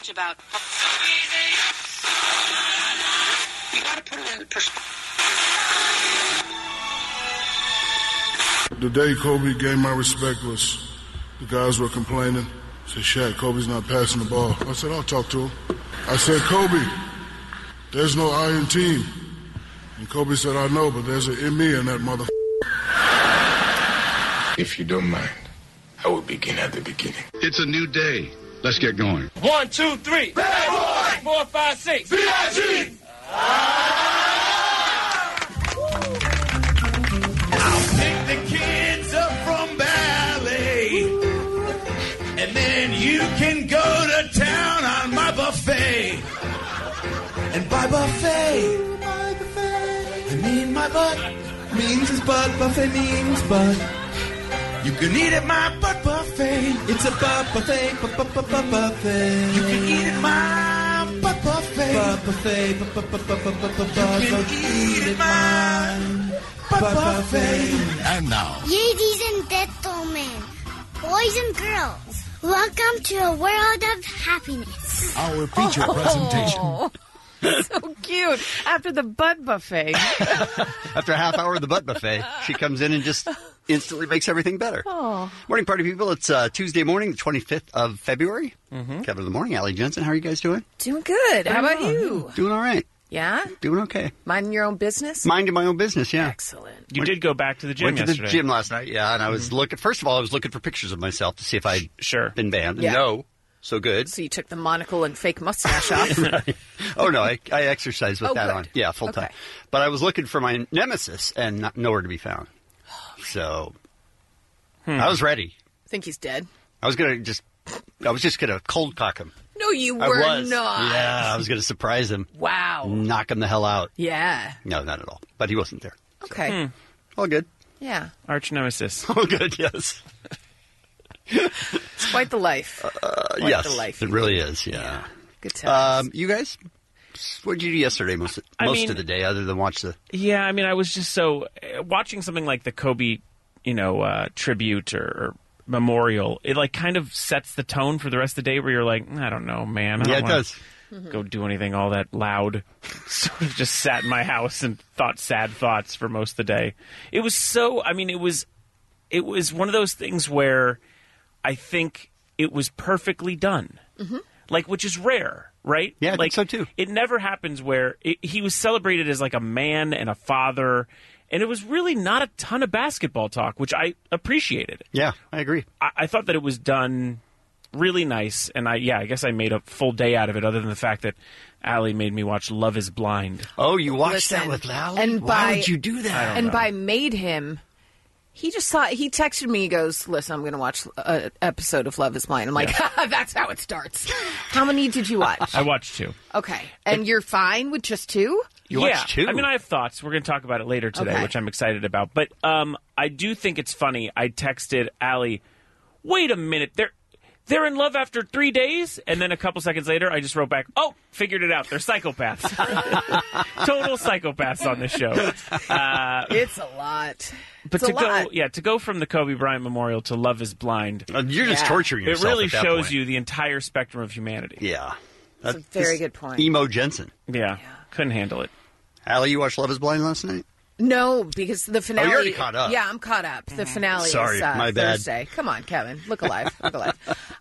much about. You gotta put it in perspective. The day Kobe gained my respect was the guys were complaining. Said, Shaq, Kobe's not passing the ball. I said, I'll talk to him. I said, Kobe, there's no I in team. And Kobe said, I know, but there's an in me in that motherfucker. If you don't mind, I will begin at the beginning. It's a new day. Let's get going. 1, 2, 3. Bad boy! 4, 5, 6. B.I.G. I'll pick the kids up from ballet, and then you can go to town on my buffet. And by buffet, I mean my butt. Means is butt, buffet means butt. You can eat at my butt buffet. It's a butt buffet, buffet. You can eat at my butt buffet. Butt buffet, you can eat at my butt buffet. And now, Ladies and gentlemen, boys and girls, welcome to a world of happiness. our feature presentation. So cute. After the butt buffet. After a half hour of the butt buffet, she comes in and just instantly makes everything better. Oh. Morning, party people. It's Tuesday morning, the 25th of February. Kevin in the morning. Allie Jensen, how are you guys doing? Doing good. How about you? Doing all right. Yeah? Doing okay. Minding your own business? Minding my own business, yeah. Excellent. You did go back to the gym Went to yesterday. the gym last night, yeah, and I was looking, first of all, I was looking for pictures of myself to see if I'd been banned. Yeah. No. So good. So you took the monocle and fake mustache off. Oh, no, I exercise with that good. on. Yeah, full time. Okay. But I was looking for my nemesis and nowhere to be found. So I was ready. Think he's dead? I was just going to cold cock him. No, you I were was. not. Yeah, I was going to surprise him. Wow. Knock him the hell out. Yeah. No, not at all. But he wasn't there. Okay. All good. Yeah. Arch nemesis. All good, yes. It's quite the life. Yes, the life it really is, yeah. Good times. You guys, what did you do yesterday most of the day other than watch the... Yeah, I mean, I was just watching something like the Kobe, tribute or memorial, it like kind of sets the tone for the rest of the day where you're like, I don't know, man. I don't it wanna does. Go do anything all that loud. Sort of just sat in my house and thought sad thoughts for most of the day. It was it was one of those things where I think it was perfectly done. Which is rare, right? Yeah, I think so too. It never happens where he was celebrated as like a man and a father, and it was really not a ton of basketball talk, which I appreciated. Yeah, I agree. I thought that it was done really nice, and I guess I made a full day out of it, other than the fact that Allie made me watch Love is Blind. Oh, you watched that with Allie? And Why would you do that? And by made him... He texted me, he goes, listen, I'm going to watch an episode of Love is Blind. I'm like, that's how it starts. How many did you watch? I watched 2. Okay. And you're fine with just 2? You watched 2? I mean, I have thoughts. We're going to talk about it later today, which I'm excited about. But I do think it's funny. I texted Allie, wait a minute, they're in love after 3 days? And then a couple seconds later, I just wrote back, oh, figured it out. They're psychopaths. Total psychopaths on this show. It's a lot. But to go from the Kobe Bryant Memorial to Love is Blind. You're just torturing yourself. It really at that shows point. you the entire spectrum of humanity. Yeah. That's a very good point. Emo Jensen. Yeah. Couldn't handle it. Allie, you watched Love is Blind last night? No, because the finale... Oh, you're already caught up. Yeah, I'm caught up. The finale Sorry, is my bad. Thursday. Come on, Kevin. Look alive. Look alive.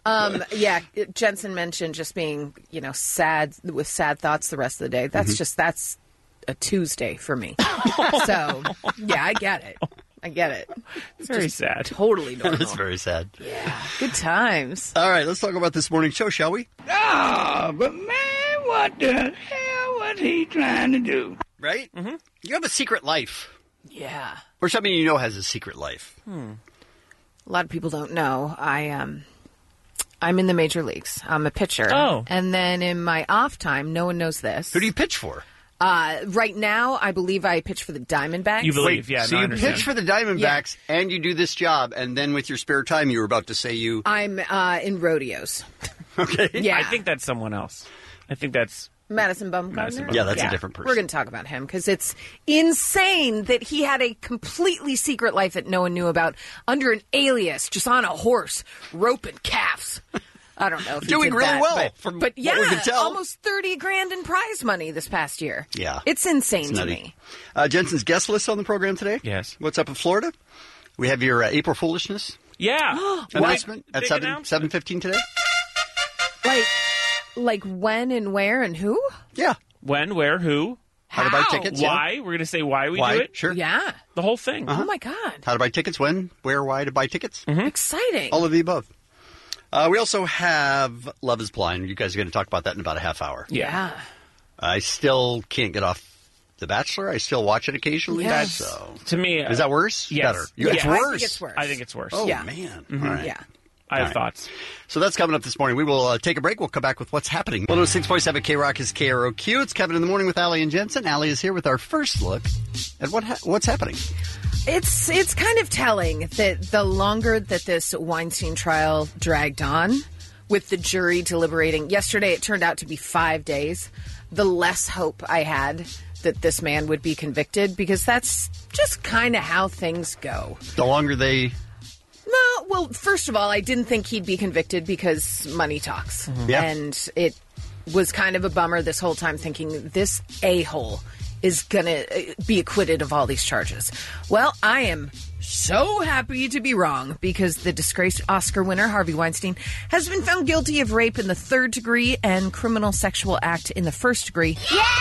Jensen mentioned just being, sad, with sad thoughts the rest of the day. That's that's a Tuesday for me. So, yeah, I get it. It's very just sad. Totally normal. It's very sad. Yeah. Good times. All right, let's talk about this morning's show, shall we? Ah, but man, what the hell was he trying to do? Right? Mm-hmm. You have a secret life. Yeah. Or something has a secret life. A lot of people don't know. I'm in the major leagues. I'm a pitcher. Oh. And then in my off time, no one knows this. Who do you pitch for? Right now, I believe I pitch for the Diamondbacks. You believe, yeah. So you pitch for the Diamondbacks and you do this job, and then with your spare time, you were about to say you... I'm in rodeos. Okay. Yeah. I think that's someone else. I think that's... Madison Bumgarner? Yeah, that's a different person. We're going to talk about him because it's insane that he had a completely secret life that no one knew about under an alias, just on a horse, roping calves. I don't know if he Doing did really that, well, from but yeah, what we can tell. almost $30,000 in prize money this past year. Yeah. It's insane It's to nutty. me. Jensen's guest list on the program today. Yes. What's up in Florida? We have your April Foolishness Yeah. announcement at Big 7:15 today. Like when and where and who? Yeah. When, where, who, How to buy tickets. why. We're going to say why we Why? do it. Sure. Yeah. The whole thing. Oh my God. How to buy tickets, when, where, why to buy tickets. Exciting. All of the above. We also have Love is Blind. You guys are going to talk about that in about a half hour. Yeah. I still can't get off The Bachelor. I still watch it occasionally. Yes. So. To me, Is that worse? yes. Better. Yeah. It's I worse. think it's worse. I think it's worse. Oh, Yeah. man. All right. Yeah. I have All right. thoughts. So that's coming up this morning. We will take a break. We'll come back with what's happening. 106.7 K-Rock is KROQ. It's Kevin in the Morning with Allie and Jensen. Allie is here with our first look at what's happening. It's kind of telling that the longer that this Weinstein trial dragged on, with the jury deliberating, yesterday it turned out to be 5 days, the less hope I had that this man would be convicted, because that's just kind of how things go. The longer they... No, well, first of all, I didn't think he'd be convicted because money talks. Yeah. And it was kind of a bummer this whole time, thinking this a-hole is going to be acquitted of all these charges. Well, I am so happy to be wrong, because the disgraced Oscar winner, Harvey Weinstein, has been found guilty of rape in the 3rd degree and criminal sexual act in the 1st degree.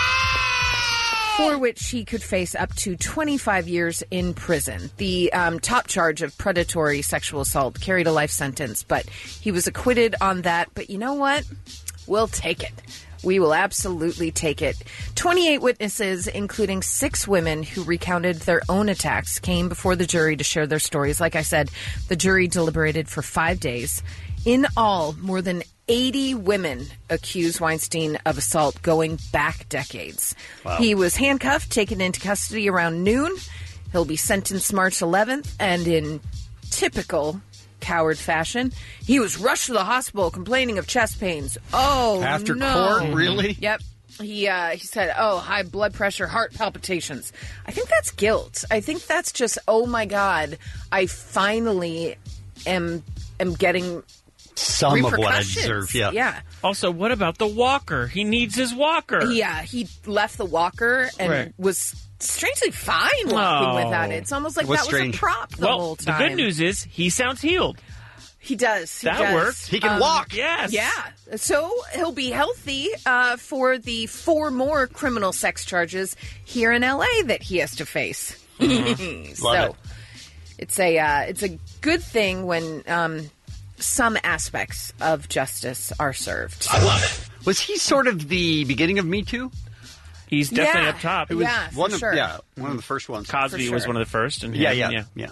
For which he could face up to 25 years in prison. The top charge of predatory sexual assault carried a life sentence, but he was acquitted on that. But you know what? We'll take it. We will absolutely take it. 28 witnesses, including 6 women who recounted their own attacks, came before the jury to share their stories. Like I said, the jury deliberated for 5 days. In all, more than 80 women accuse Weinstein of assault going back decades. Wow. He was handcuffed, taken into custody around noon. He'll be sentenced March 11th, and in typical coward fashion, he was rushed to the hospital complaining of chest pains. Oh, After no. court? Really? Yep. He said, high blood pressure, heart palpitations. I think that's guilt. I think that's just, oh my God, I finally am getting some of what I repercussions. deserve. Yeah. Yeah. Also, what about the walker? He needs his walker. Yeah, he left the walker and Right. was strangely fine walking Oh. without it. It's almost like What's that strange? was a prop the Well, whole the time. good news is he sounds healed. He does. He That does. works. He can walk. Yes. Yeah. So he'll be healthy for the 4 more criminal sex charges here in L.A. that he has to face. Love it's a good thing when some aspects of justice are served. Was he sort of the beginning of Me Too? He's definitely Yeah. up top. It was- Yeah, for one of sure. one of the first ones. Cosby For was sure. one of the first. And Yeah. yeah. Yeah.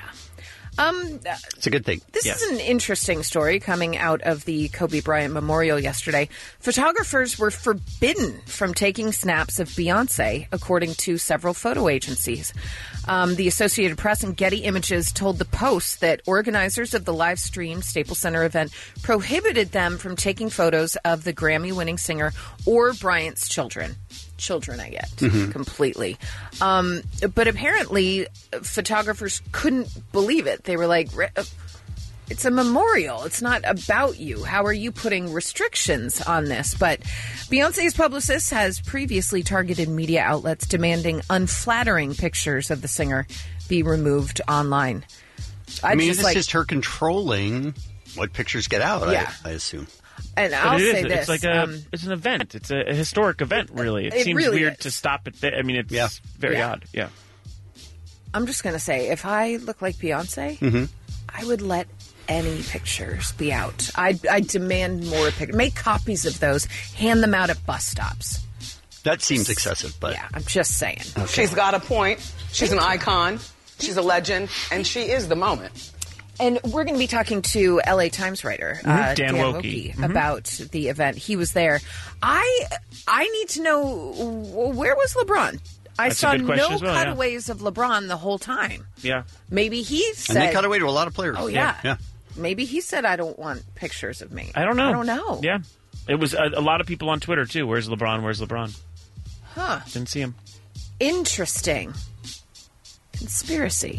It's a good thing. This Yes. is an interesting story coming out of the Kobe Bryant Memorial yesterday. Photographers were forbidden from taking snaps of Beyonce, according to several photo agencies. The Associated Press and Getty Images told the Post that organizers of the live stream Staples Center event prohibited them from taking photos of the Grammy-winning singer or Bryant's children. Children, I get completely. But apparently, photographers couldn't believe it. They were like, it's a memorial. It's not about you. How are you putting restrictions on this? But Beyonce's publicist has previously targeted media outlets demanding unflattering pictures of the singer be removed online. I mean, it's just her controlling what pictures get out, Yeah. I assume. And But I'll it say is. this. It's like it's an event. It's a historic event, really. It It seems really weird is. to stop it there. I mean, it's very Yeah. odd. Yeah. I'm just going to say, if I look like Beyonce, I would let any pictures be out. I demand more pictures. Make copies of those. Hand them out at bus stops. That seems excessive, but Yeah, I'm just saying. She's got a point. She's an icon. She's a legend. And she is the moment. And we're going to be talking to LA Times writer Dan Woke. about the event. He was there. I need to know, where was LeBron? I That's a saw good question no as well, yeah. cutaways of LeBron the whole time. Yeah. Maybe he said... and they cut away to a lot of players. Oh, yeah. Yeah. Maybe he said, I don't want pictures of me. I don't know. I don't know. Yeah. It was a lot of people on Twitter, too. Where's LeBron? Where's LeBron? Huh. Didn't see him. Interesting. Conspiracy.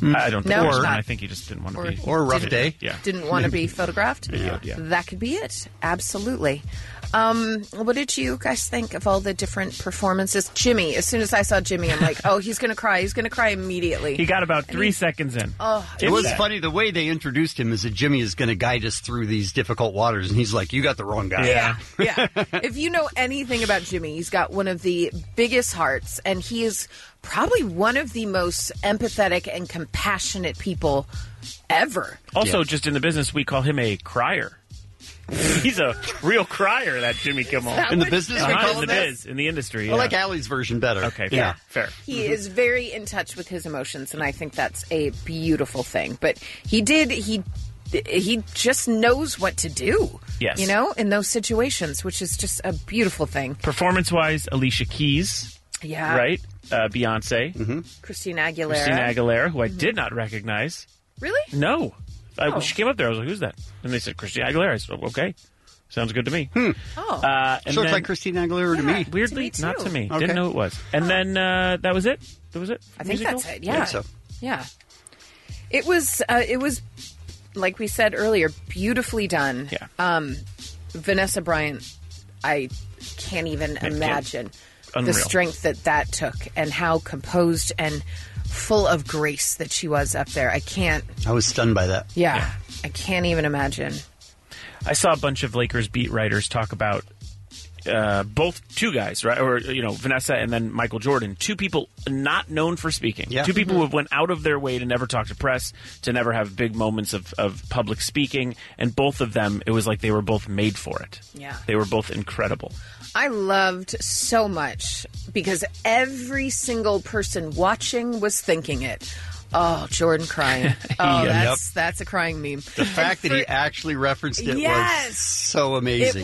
I don't think No, or, it's not. I think he just didn't want to be. Or a rough day. Yeah. Didn't want to be photographed? Yeah. That could be it. Absolutely. What did you guys think of all the different performances? Jimmy, as soon as I saw Jimmy, I'm like, oh, he's going to cry. He's going to cry immediately. He got about 3 seconds in. Oh, It was funny. The way they introduced him is that Jimmy is going to guide us through these difficult waters, and he's like, "You got the wrong guy." Yeah. Yeah. If you know anything about Jimmy, he's got one of the biggest hearts, and he is probably one of the most empathetic and compassionate people ever. Also, just in the business, we call him a crier. He's a real crier, that Jimmy Kimmel. In the business, we call in him the that? biz, in the industry. I like Allie's version better. Okay, Yeah. fair. He is very in touch with his emotions, and I think that's a beautiful thing. But he just knows what to do. Yes. You know, in those situations, which is just a beautiful thing. Performance-wise, Alicia Keys. Yeah. Right? Beyonce. Christina Aguilera. Christina Aguilera, who I did not recognize. Really? No. Oh. She came up there. I was like, who's that? And they said, Christina Aguilera. I said, okay. Sounds good to me. Oh. And So it's then- like Christina Aguilera to me. Weirdly, to me, not too. to me. Okay. Didn't know it was. And then that was it? That was it? I think Musical? that's it. Yeah. I think so. Yeah. It was, like we said earlier, beautifully done. Yeah. Vanessa Bryant, I can't even imagine Unreal. the strength that took and how composed and full of grace that she was up there. I can't, I was stunned by that. yeah. I can't even imagine. I saw a bunch of Lakers beat writers talk about two guys, right? Or, Vanessa and then Michael Jordan. Two people not known for speaking. Yeah. Two people who went out of their way to never talk to press, to never have big moments of public speaking. And both of them, it was like they were both made for it. Yeah. They were both incredible. I loved so much because every single person watching was thinking it. Oh, Jordan crying. Oh, Yeah. that's a crying meme. The fact that he actually referenced it was Yes. so amazing.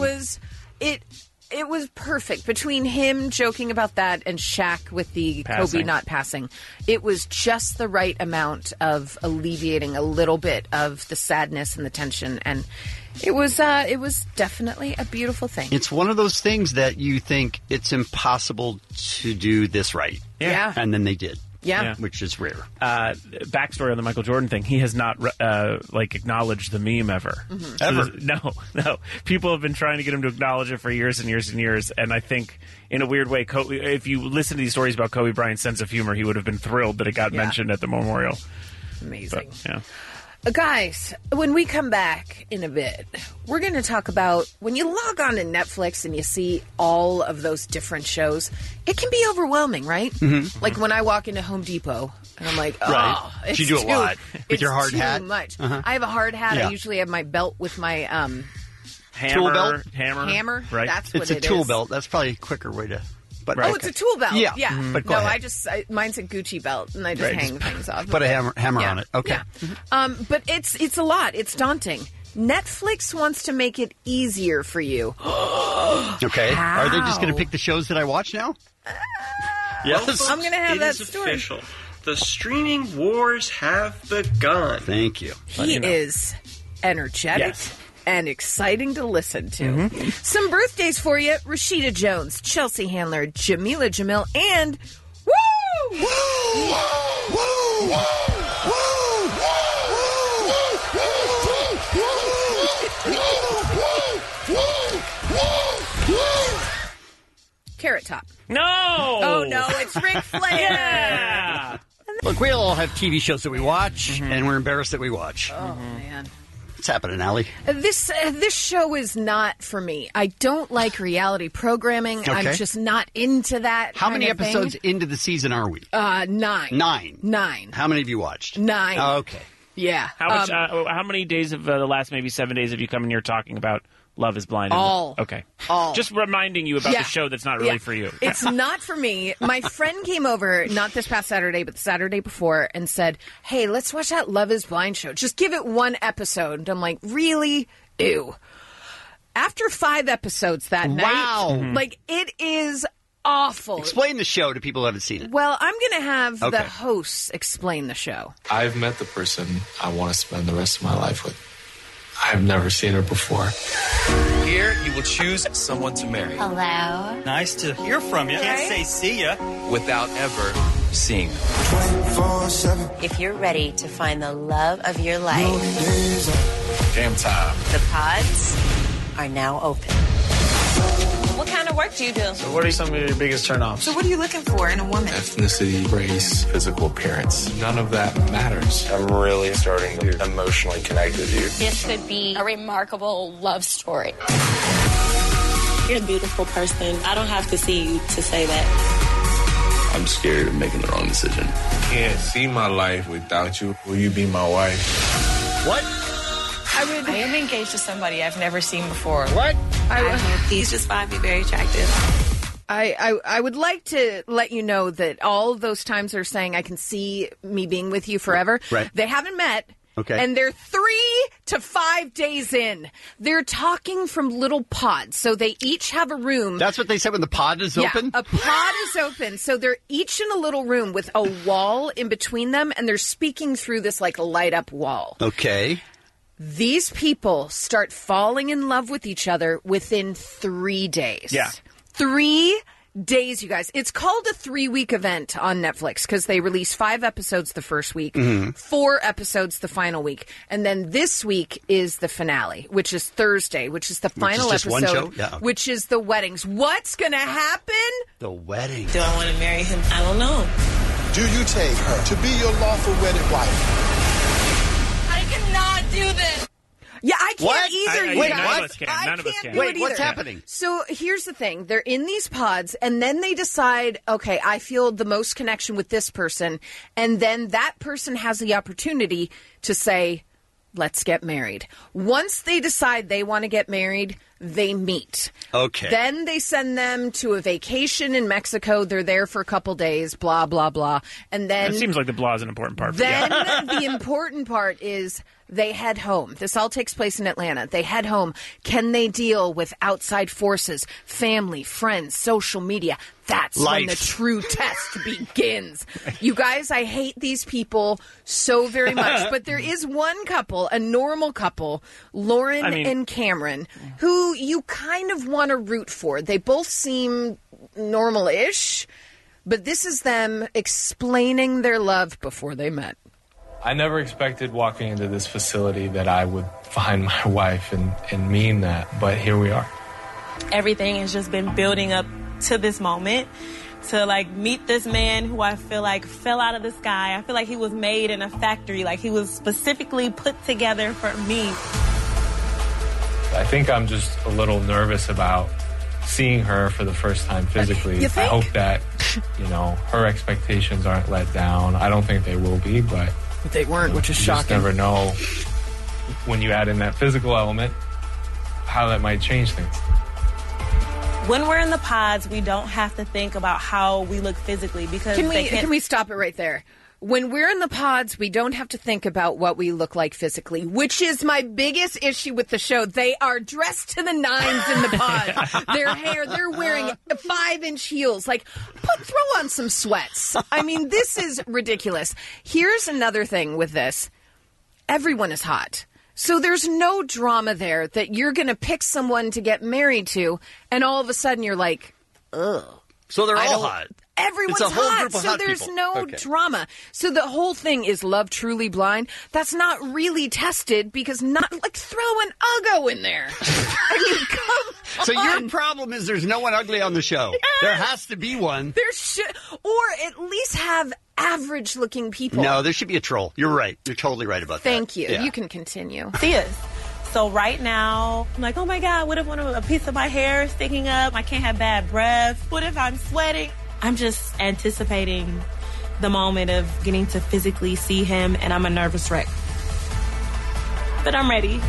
It was perfect between him joking about that and Shaq with the Passing. Kobe not passing. It was just the right amount of alleviating a little bit of the sadness and the tension, and it was definitely a beautiful thing. It's one of those things that you think it's impossible to do this right. Yeah. And then they did. Yeah. Which is rare. Backstory on the Michael Jordan thing: he has not acknowledged the meme ever. Ever? No. People have been trying to get him to acknowledge it for years and years and years. And I think, in a weird way, if you listen to these stories about Kobe Bryant's sense of humor, he would have been thrilled that it got mentioned at the memorial. Amazing. But, yeah. Guys, when we come back in a bit, we're going to talk about when you log on to Netflix and you see all of those different shows, it can be overwhelming, right? Mm-hmm. Like when I walk into Home Depot and I'm like, oh, Right. it's You do a too, lot with it's your hard too hat. much. Uh-huh. I have a hard hat. Yeah. I usually have my belt with my Tool belt? hammer. Right. That's what It's a it tool is. belt. That's probably a quicker way to... But Oh, it's a tool belt. Yeah. Yeah. Mhm. But go no, ahead. mine's a Gucci belt, and I just Right. hang things off. Put of a it. hammer Yeah. on it. Okay. Yeah. But it's a lot. It's daunting. Netflix wants to make it easier for you. Okay. Are they just going How? to pick the shows that I watch now? Yes. I'm going to have It that is story. official. The streaming wars have begun. Thank you. He is energetic Yes. and exciting to listen to. Some birthdays for you: Rashida Jones, Chelsea Handler, Jamila Jamil, and Carrot Top. No! Oh no, it's Ric Flair. Yeah! Look, we all have TV shows that we watch, and we're embarrassed that we watch. Oh man. What's happening, Allie? This show is not for me. I don't like reality programming. Okay. I'm just not into that. How kind many of thing. episodes into the season are we? 9. 9. 9. How many have you watched? 9. Okay. Yeah. How much? How many days of the last maybe 7 days have you come in here talking about Love Is Blind? All. Okay. All. Just reminding you about Yeah. the show that's not really Yeah. for you. It's not for me. My friend came over, not this past Saturday, but the Saturday before, and said, hey, let's watch that Love Is Blind show. Just give it one episode. And I'm like, really? Ew. After 5 episodes that Wow. night, like, it is awful. Explain the show to people who haven't seen it. Well, I'm going to have the Okay. hosts explain the show. I've met the person I want to spend the rest of my life with. I've never seen her before. Here, you will choose someone to marry Hello. Nice to hear from you. Can't say see ya Without ever Sing. If you're ready to find the love of your life, Game time. the pods are now open. What kind of work do you do? So what are some of your biggest turnoffs? So what are you looking for in a woman? Ethnicity, race, physical appearance. None of that matters. I'm really starting to emotionally connect with you. This could be a remarkable love story. You're a beautiful person. I don't have to see you to say that. I'm scared of making the wrong decision. Can't see my life without you. Will you be my wife? What? I am engaged to somebody I've never seen before. What? He's just find me very attractive. I would like to let you know that all of those times they're saying I can see me being with you forever. Right. They haven't met. Okay. And they're 3 to 5 days in. They're talking from little pods. So they each have a room. That's what they said when the pod is open? A pod is open. So they're each in a little room with a wall in between them. And they're speaking through this like light up wall. Okay. These people start falling in love with each other within 3 days. Yeah. 3 days, you guys. It's called a 3-week event on Netflix because they release 5 episodes the first week, 4 episodes the final week. And then this week is the finale, which is Thursday, which is the final just episode, one show? Yeah. which is the weddings. What's going to happen? The wedding. Do I want to marry him? I don't know. Do you take her to be your lawful wedded wife? I cannot do this. Yeah, I can't What? either. Wait, you guys. what? None of us can. None of us can. do Wait, it what's either. happening? So here's the thing. They're in these pods, and then they decide, okay, I feel the most connection with this person. And then that person has the opportunity to say, let's get married. Once they decide they want to get married, they meet. Okay. Then they send them to a vacation in Mexico. They're there for a couple days, blah, blah, blah. And then... It seems like the blah is an important part. Then the important part is they head home. This all takes place in Atlanta. They head home. Can they deal with outside forces, family, friends, social media? That's when the true test begins. You guys, I hate these people so very much. But there is one couple, a normal couple, Lauren and Cameron, who you kind of want to root for. They both seem normal-ish. But this is them explaining their love before they met. I never expected walking into this facility that I would find my wife and mean that, but here we are. Everything has just been building up to this moment, to like meet this man who I feel like fell out of the sky. I feel like he was made in a factory, like he was specifically put together for me. I think I'm just a little nervous about seeing her for the first time physically. You think? I hope that, her expectations aren't let down. I don't think they will be, but they weren't, which is you shocking. just never know when you add in that physical element how that might change things. When we're in the pods, we don't have to think about how we look physically because can we stop it right there? When we're in the pods, we don't have to think about what we look like physically, which is my biggest issue with the show. They are dressed to the nines in the pods. Their hair, they're wearing 5-inch heels. Like, throw on some sweats. I mean, this is ridiculous. Here's another thing with this. Everyone is hot. So there's no drama there that you're going to pick someone to get married to, and all of a sudden you're like, ugh. So they're all hot. Everyone's It's a whole hot, group of so hot there's people. no Okay. drama. So the whole thing is Love Truly Blind. That's not really tested because throw an Uggo in there. I mean, come So on. your problem is there's no one ugly on the show. Yes. There has to be one. There should, or at least have average-looking people. No, there should be a troll. You're right. You're totally right about that. Thank you. Yeah. You can continue. See us. So right now, I'm like, oh my God, what if a piece of my hair is sticking up? I can't have bad breath. What if I'm sweating? I'm just anticipating the moment of getting to physically see him, and I'm a nervous wreck. But I'm ready.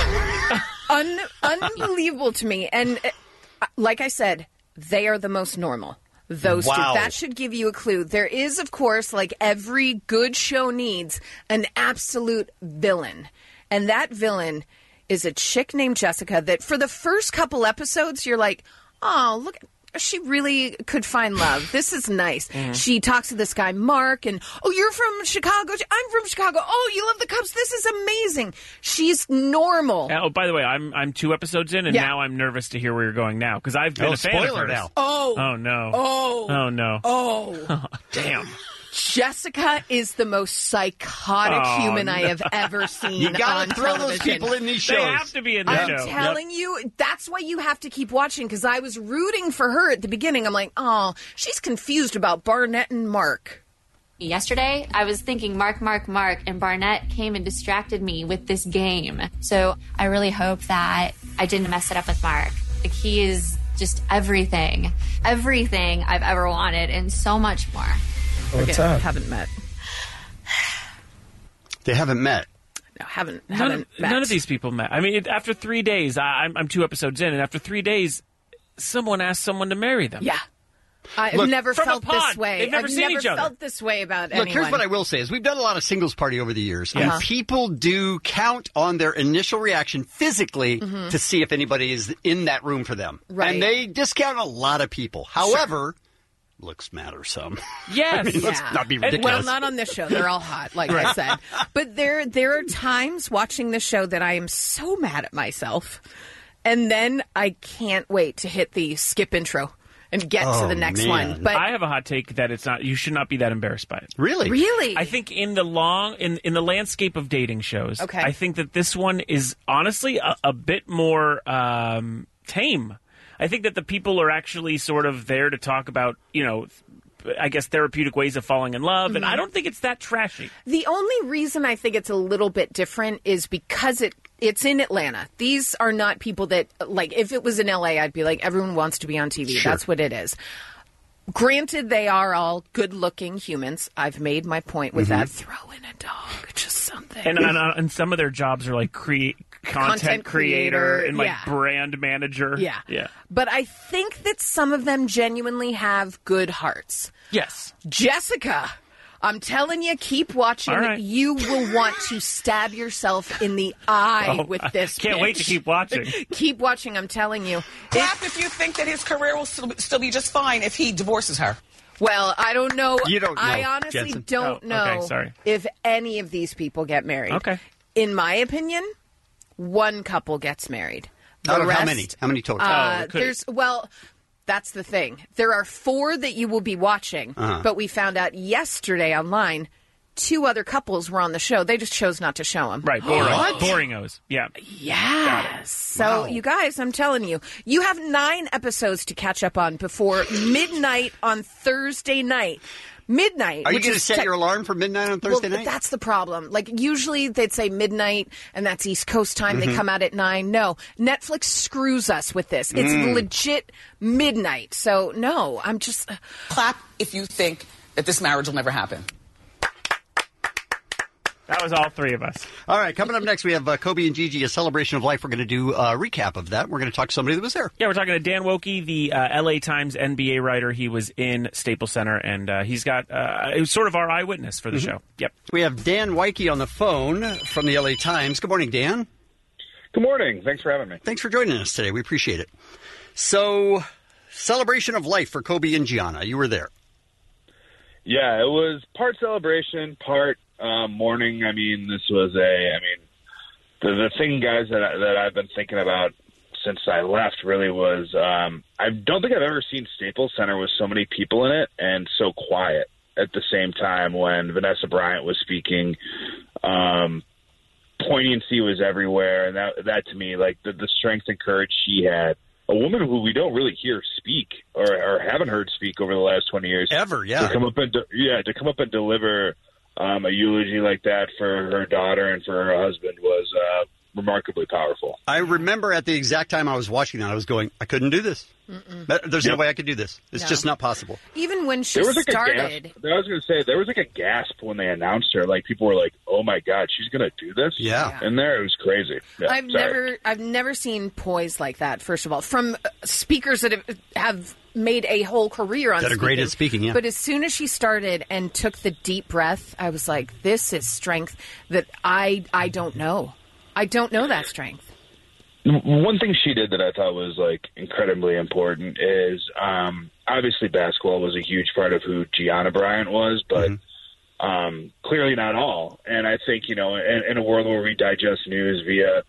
Unbelievable to me. And like I said, they are the most normal. Those two. That should give you a clue. There is, of course, like every good show needs, an absolute villain. And that villain is a chick named Jessica that for the first couple episodes, you're like, oh, look, she really could find love. This is nice. Mm-hmm. She talks to this guy, Mark, and, oh, you're from Chicago? I'm from Chicago. Oh, you love the Cubs? This is amazing. She's normal. Oh, by the way, I'm 2 episodes in, and now I'm nervous to hear where you're going now, because I've been a fan of hers. Now. Oh. Oh, no. Oh. Oh, no. Oh. Damn. Jessica is the most psychotic human I have ever seen. You gotta on throw television. those people in these shows. They have to be in the show. I'm telling you, that's why you have to keep watching, because I was rooting for her at the beginning. I'm like, oh, she's confused about Barnett and Mark. Yesterday, I was thinking Mark, and Barnett came and distracted me with this game. So I really hope that I didn't mess it up with Mark. Like, he is just everything I've ever wanted, and so much more. What's up? Haven't met. They haven't met. No, haven't None met. of these people met. I mean, after 3 days, I'm 2 episodes in, and after 3 days, someone asked someone to marry them. Yeah. I've Look, never from felt a pod. this way. They've never I've seen never each other. felt this way about Look, anyone. here's what I will say is we've done a lot of singles party over the years, Uh-huh. and people do count on their initial reaction physically to see if anybody is in that room for them. Right. And they discount a lot of people. However, looks matter some. Yes. I mean, let's not be ridiculous. Well, not on this show. They're all hot, like I said. But there are times watching this show that I am so mad at myself, and then I can't wait to hit the skip intro and get to the next one. But I have a hot take that it's not. You should not be that embarrassed by it. Really? Really? I think in the in the landscape of dating shows, Okay. I think that this one is honestly a bit more tame. I think that the people are actually sort of there to talk about, I guess, therapeutic ways of falling in love, and I don't think it's that trashy. the only reason I think it's a little bit different is because it's in Atlanta. These are not people that, like, if it was in LA, I'd be like, everyone wants to be on TV. Sure. That's what it is. Granted, they are all good-looking humans. I've made my point with that. Throw in a dog, just something. And some of their jobs are like content creator and like yeah. brand manager. Yeah. But I think that some of them genuinely have good hearts. Yes. Jessica, I'm telling you, keep watching. All right. You will want to stab yourself in the eye with this. Can't wait to bitch. keep watching. Keep watching, I'm telling you. Clap if you think that his career will still be just fine if he divorces her. Well, I don't know. You don't know, I honestly Jensen. don't know okay, sorry. if any of these people get married. Okay. In my opinion, one couple gets married. The Out of how rest, many? How many total? That's the thing. There are 4 that you will be watching, but we found out yesterday online 2 other couples were on the show. They just chose not to show them. Right, boringos. Yeah. Yes. So, you guys, I'm telling you, you have 9 episodes to catch up on before midnight on Thursday night. Midnight. Are you which going to is set your alarm for midnight on Thursday night? That's the problem. Like, usually they'd say midnight, and that's East Coast time. They come out at 9. No. Netflix screws us with this. It's legit midnight. So, no, I'm just... Clap if you think that this marriage will never happen. That was all 3 of us. All right, coming up next, we have Kobe and Gigi, a celebration of life. We're going to do a recap of that. We're going to talk to somebody that was there. Yeah, we're talking to Dan Woke, the LA Times NBA writer. He was in Staples Center, and he's got it was sort of our eyewitness for the show. Yep. We have Dan Wyke on the phone from the LA Times. Good morning, Dan. Good morning. Thanks for having me. Thanks for joining us today. We appreciate it. So, celebration of life for Kobe and Gianna. You were there. Yeah, it was part celebration, part mourning. I mean, this was the thing, guys, that I've been thinking about since I left really was I don't think I've ever seen Staples Center with so many people in it and so quiet at the same time when Vanessa Bryant was speaking. Poignancy was everywhere, and that to me, like the strength and courage she had. A woman who we don't really hear speak or haven't heard speak over the last 20 years. Ever, yeah. To come up and deliver a eulogy like that for her daughter and for her husband was remarkably powerful. I remember at the exact time I was watching that, I was going, I couldn't do this. There's no way I could do this. It's just not possible. Even when she there was started... I was going to say, there was like a gasp when they announced her. Like, people were like, oh my God, she's going to do this? Yeah. In there, it was crazy. Yeah, I've never seen poise like that, first of all, from speakers that have made a whole career on That are great at speaking, yeah. But as soon as she started and took the deep breath, I was like, this is strength that I don't know. I don't know that strength. One thing she did that I thought was like incredibly important is obviously basketball was a huge part of who Gianna Bryant was, but clearly not all. And I think, in a world where we digest news via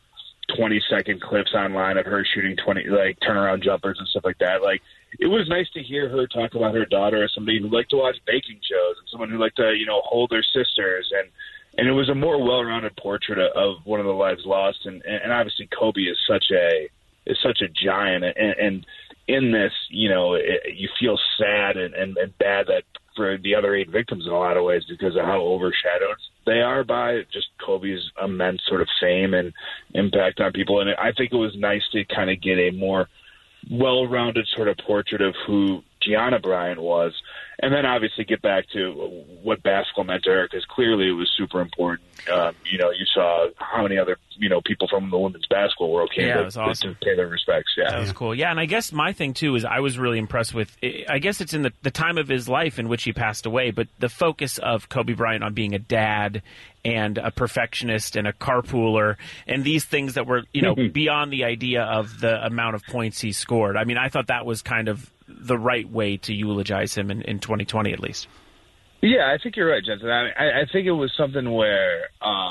20-second clips online of her shooting 20 turnaround jumpers and stuff like that. Like, it was nice to hear her talk about her daughter as somebody who liked to watch baking shows and someone who liked to, hold their sisters. And it was a more well-rounded portrait of one of the lives lost. And obviously Kobe is such a giant. And in this, you feel sad and bad that for the other 8 victims in a lot of ways because of how overshadowed they are by just Kobe's immense sort of fame and impact on people. And I think it was nice to kind of get a more well-rounded sort of portrait of who Gianna Bryant was, and then obviously get back to what basketball meant to her, because clearly it was super important. You saw how many other people from the women's basketball world came to pay their respects. Yeah, that was cool. Yeah, and I guess my thing too is I was really impressed with. I guess it's in the time of his life in which he passed away, but the focus of Kobe Bryant on being a dad and a perfectionist and a carpooler and these things that were beyond the idea of the amount of points he scored. I mean, I thought that was kind of the right way to eulogize him in 2020 at least. Yeah, I think you're right, Jensen. I think it was something where,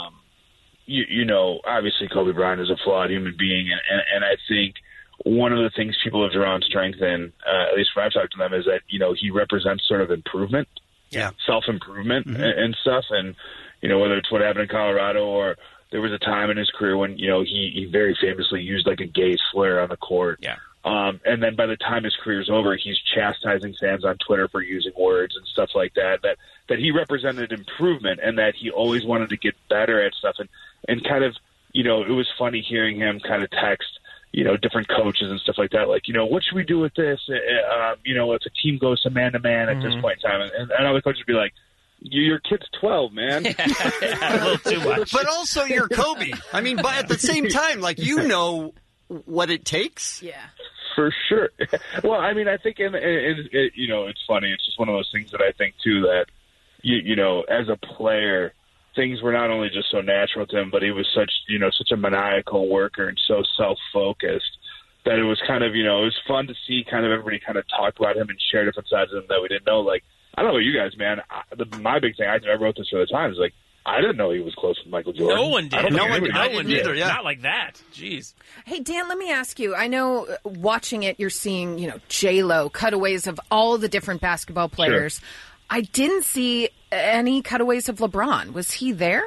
obviously Kobe Bryant is a flawed human being, and I think one of the things people have drawn strength in, at least when I've talked to them, is that, he represents sort of improvement, self-improvement and stuff, and, whether it's what happened in Colorado or there was a time in his career when, he very famously used like a gay slur on the court. Yeah. And then by the time his career's over, he's chastising fans on Twitter for using words and stuff like that he represented improvement and that he always wanted to get better at stuff. And kind of, it was funny hearing him kind of text, different coaches and stuff like that. Like, what should we do with this? If a team goes to man-to-man at this point in time. And other coaches would be like, your kid's 12, man. A little too much. But also you're Kobe. I mean, but at the same time, like, what it takes. Yeah. For sure. Well, I mean, I think, it's funny. It's just one of those things that I think, too, that, as a player, things were not only just so natural to him, but he was such a maniacal worker and so self-focused that it was kind of, it was fun to see kind of everybody kind of talk about him and share different sides of him that we didn't know. Like, I don't know about you guys, man. My big thing, I wrote this for the Times, like, I didn't know he was close with Michael Jordan. No one did. No one did either. Yeah. Not like that. Jeez. Hey, Dan, let me ask you. I know watching it, you're seeing, J-Lo, cutaways of all the different basketball players. Sure. I didn't see any cutaways of LeBron. Was he there?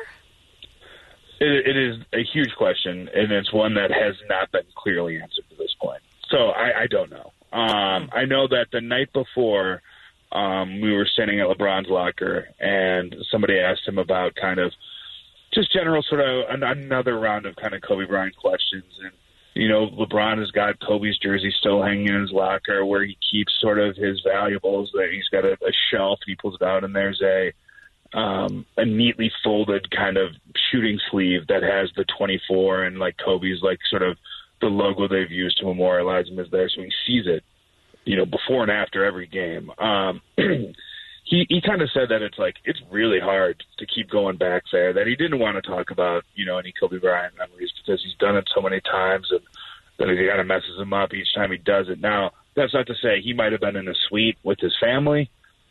It is a huge question, and it's one that has not been clearly answered to this point. So I don't know. I know that the night before, we were standing at LeBron's locker, and somebody asked him about kind of just general sort of another round of kind of Kobe Bryant questions. And, LeBron has got Kobe's jersey still hanging in his locker where he keeps sort of his valuables. He's got a shelf, and he pulls it out, and there's a neatly folded kind of shooting sleeve that has the 24 and like Kobe's like sort of the logo they've used to memorialize him is there. So he sees it, before and after every game. He kind of said that it's really hard to keep going back there, that he didn't want to talk about, any Kobe Bryant memories because he's done it so many times and that it kind of messes him up each time he does it. Now, that's not to say he might have been in a suite with his family.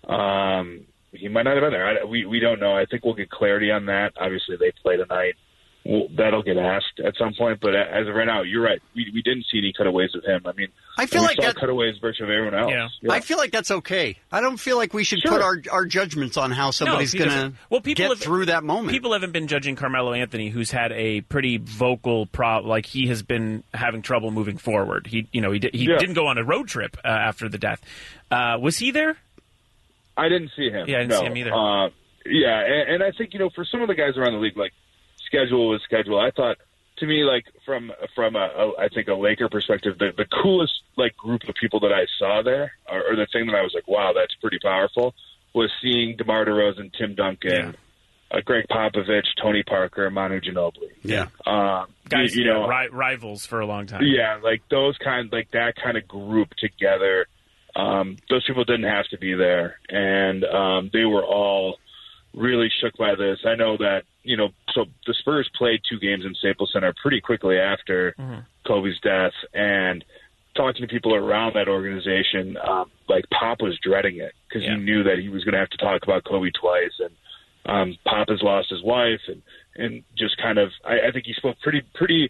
He might not have been there. We don't know. I think we'll get clarity on that. Obviously, they play tonight. That'll get asked at some point, but as of right now, you're right. We didn't see any cutaways of him. I mean, I feel like saw cutaways virtually of everyone else. Yeah. I feel like that's okay. I don't feel like we should put our judgments on how somebody's going to get through that moment. People haven't been judging Carmelo Anthony, who's had a pretty vocal problem. Like, he has been having trouble moving forward. He didn't go on a road trip after the death. Was he there? I didn't see him. Yeah, I didn't see him either. And I think for some of the guys around the league, like, schedule was schedule. I thought, to me, like from I think a Laker perspective, the coolest like group of people that I saw there, or the thing that I was like, wow, that's pretty powerful, was seeing DeMar DeRozan, Tim Duncan, Greg Popovich, Tony Parker, Manu Ginobili. Yeah, guys, rivals for a long time. Yeah, like that kind of group together. Those people didn't have to be there, and they were all really shook by this. I know that, so the Spurs played 2 games in Staples Center pretty quickly after Kobe's death, and talking to people around that organization, like Pop was dreading it because he knew that he was going to have to talk about Kobe twice, and Pop has lost his wife, and just kind of, I think he spoke pretty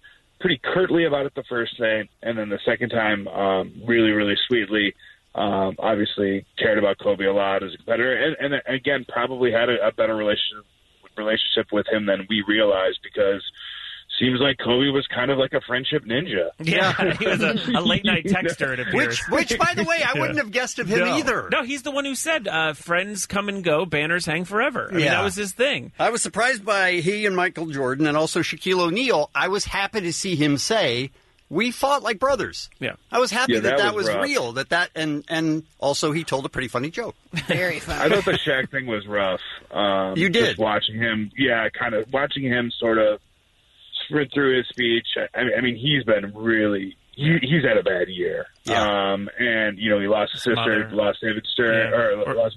pretty curtly about it the first day, and then the second time, really, really sweetly. Obviously cared about Kobe a lot as a competitor, and again, probably had a better relationship with him than we realized, because seems like Kobe was kind of like a friendship ninja. Yeah, he was a late-night texter, it appears. Which, by the way, I wouldn't have guessed of him either. No, he's the one who said, friends come and go, banners hang forever. I mean, that was his thing. I was surprised by he and Michael Jordan and also Shaquille O'Neal. I was happy to see him say, we fought like brothers. Yeah, I was happy that was rough. real. And also he told a pretty funny joke. Very funny. I thought the Shaq thing was rough. You did? Just watching him, kind of watching him sort of sprint through his speech. I mean, he's been really. He's had a bad year. Yeah. And he lost his sister, lost David Stern, lost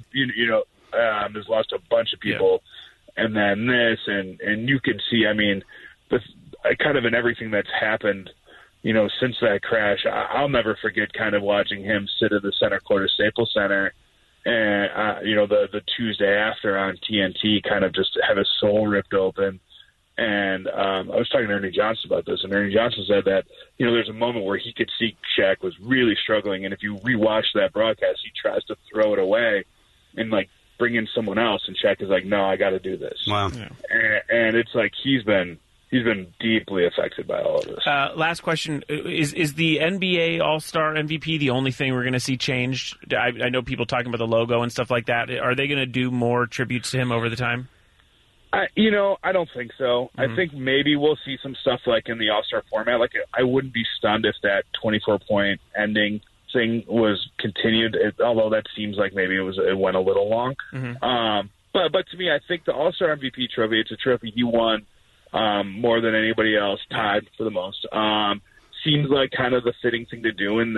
has lost a bunch of people, and then this, and you can see. I mean, kind of in everything that's happened. Since that crash, I'll never forget kind of watching him sit at the center court of Staples Center, and the Tuesday after on TNT, kind of just have his soul ripped open. And I was talking to Ernie Johnson about this, and Ernie Johnson said that there's a moment where he could see Shaq was really struggling, and if you rewatch that broadcast, he tries to throw it away and like bring in someone else, and Shaq is like, "No, I got to do this." Wow. Yeah. And it's like he's been deeply affected by all of this. Last question. Is the NBA All-Star MVP the only thing we're going to see changed? I know people talking about the logo and stuff like that. Are they going to do more tributes to him over the time? I don't think so. Mm-hmm. I think maybe we'll see some stuff like in the All-Star format. Like, I wouldn't be stunned if that 24-point ending thing was continued, although that seems like maybe it went a little long. Mm-hmm. But to me, I think the All-Star MVP trophy, it's a trophy he won more than anybody else, tied for the most. Seems like kind of the fitting thing to do, and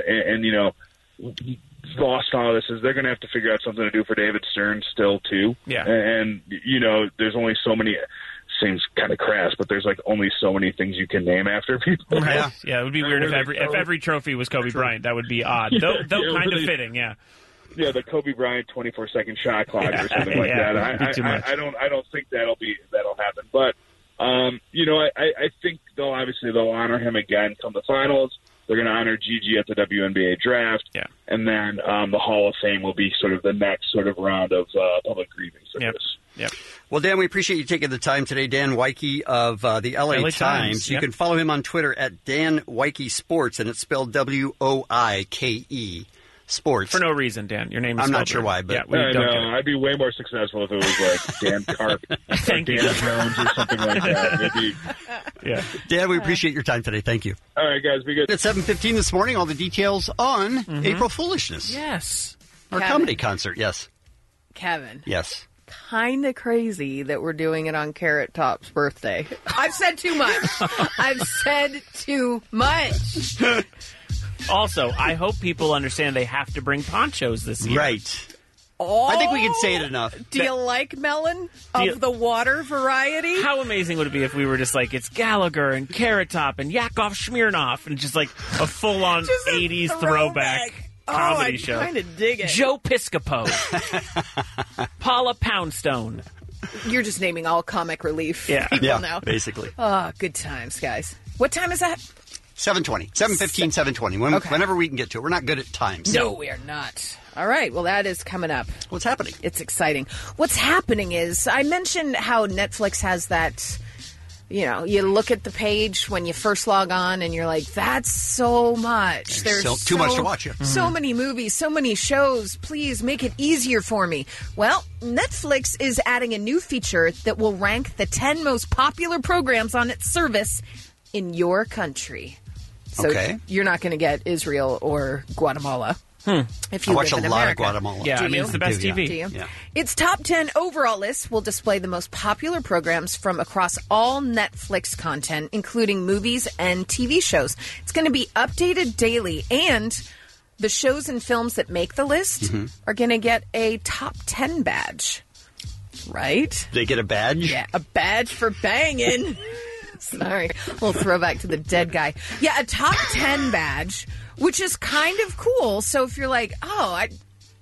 lost all this is they're going to have to figure out something to do for David Stern still too. Yeah, and there's only so many. Seems kind of crass, but there's like only so many things you can name after people. Yeah, it would be weird if every trophy was Kobe Bryant. That would be odd. Though kind of fitting. Yeah. Yeah, the Kobe Bryant 24-second shot clock or something like that. I don't think that'll happen. But I think they'll honor him again come the finals. They're going to honor Gigi at the WNBA draft. Yeah. And then the Hall of Fame will be sort of the next sort of round of public grieving service. Yep. Well, Dan, we appreciate you taking the time today. Dan Weike of the LA Times. You can follow him on Twitter at Dan Weike Sports, and it's spelled WOIKE Sports. For no reason, Dan. Your name is I'm not sure why, but I'd be way more successful if it was like Dan Carp or Dan Jones or something like that. Dan, we appreciate your time today. Thank you. All right, guys, be good. At 7:15 this morning, all the details on April Foolishness. Yes. Our comedy concert, yes. Kevin. Yes. Kind of crazy that we're doing it on Carrot Top's birthday. I've said too much. Also, I hope people understand they have to bring ponchos this year. Right. I think we can say it enough. Do you like melon of the water variety? How amazing would it be if we were just like, it's Gallagher and Carrot Top and Yakov Smirnoff and just like a full-on 80s throwback comedy show. I kind of dig it. Joe Piscopo. Paula Poundstone. You're just naming all comic relief people now. Basically. Oh, good times, guys. What time is that? 7:20. 7:15, 7:20. Whenever we can get to it. We're not good at times. No, we are not. All right. Well, that is coming up. What's happening? It's exciting. What's happening is I mentioned how Netflix has that, you look at the page when you first log on and you're like, that's so much. There's too much to watch. So many movies, so many shows. Please make it easier for me. Well, Netflix is adding a new feature that will rank the 10 most popular programs on its service in your country. So you're not going to get Israel or Guatemala. If you watch live in a lot America. of Guatemala. Yeah, it's the best TV. Do you? Yeah. Its top 10 overall list will display the most popular programs from across all Netflix content, including movies and TV shows. It's going to be updated daily, and the shows and films that make the list are going to get a top 10 badge. Right? They get a badge? Yeah, a badge for banging. Sorry, a little throwback to the dead guy. Yeah, a top 10 badge, which is kind of cool. So if you're like,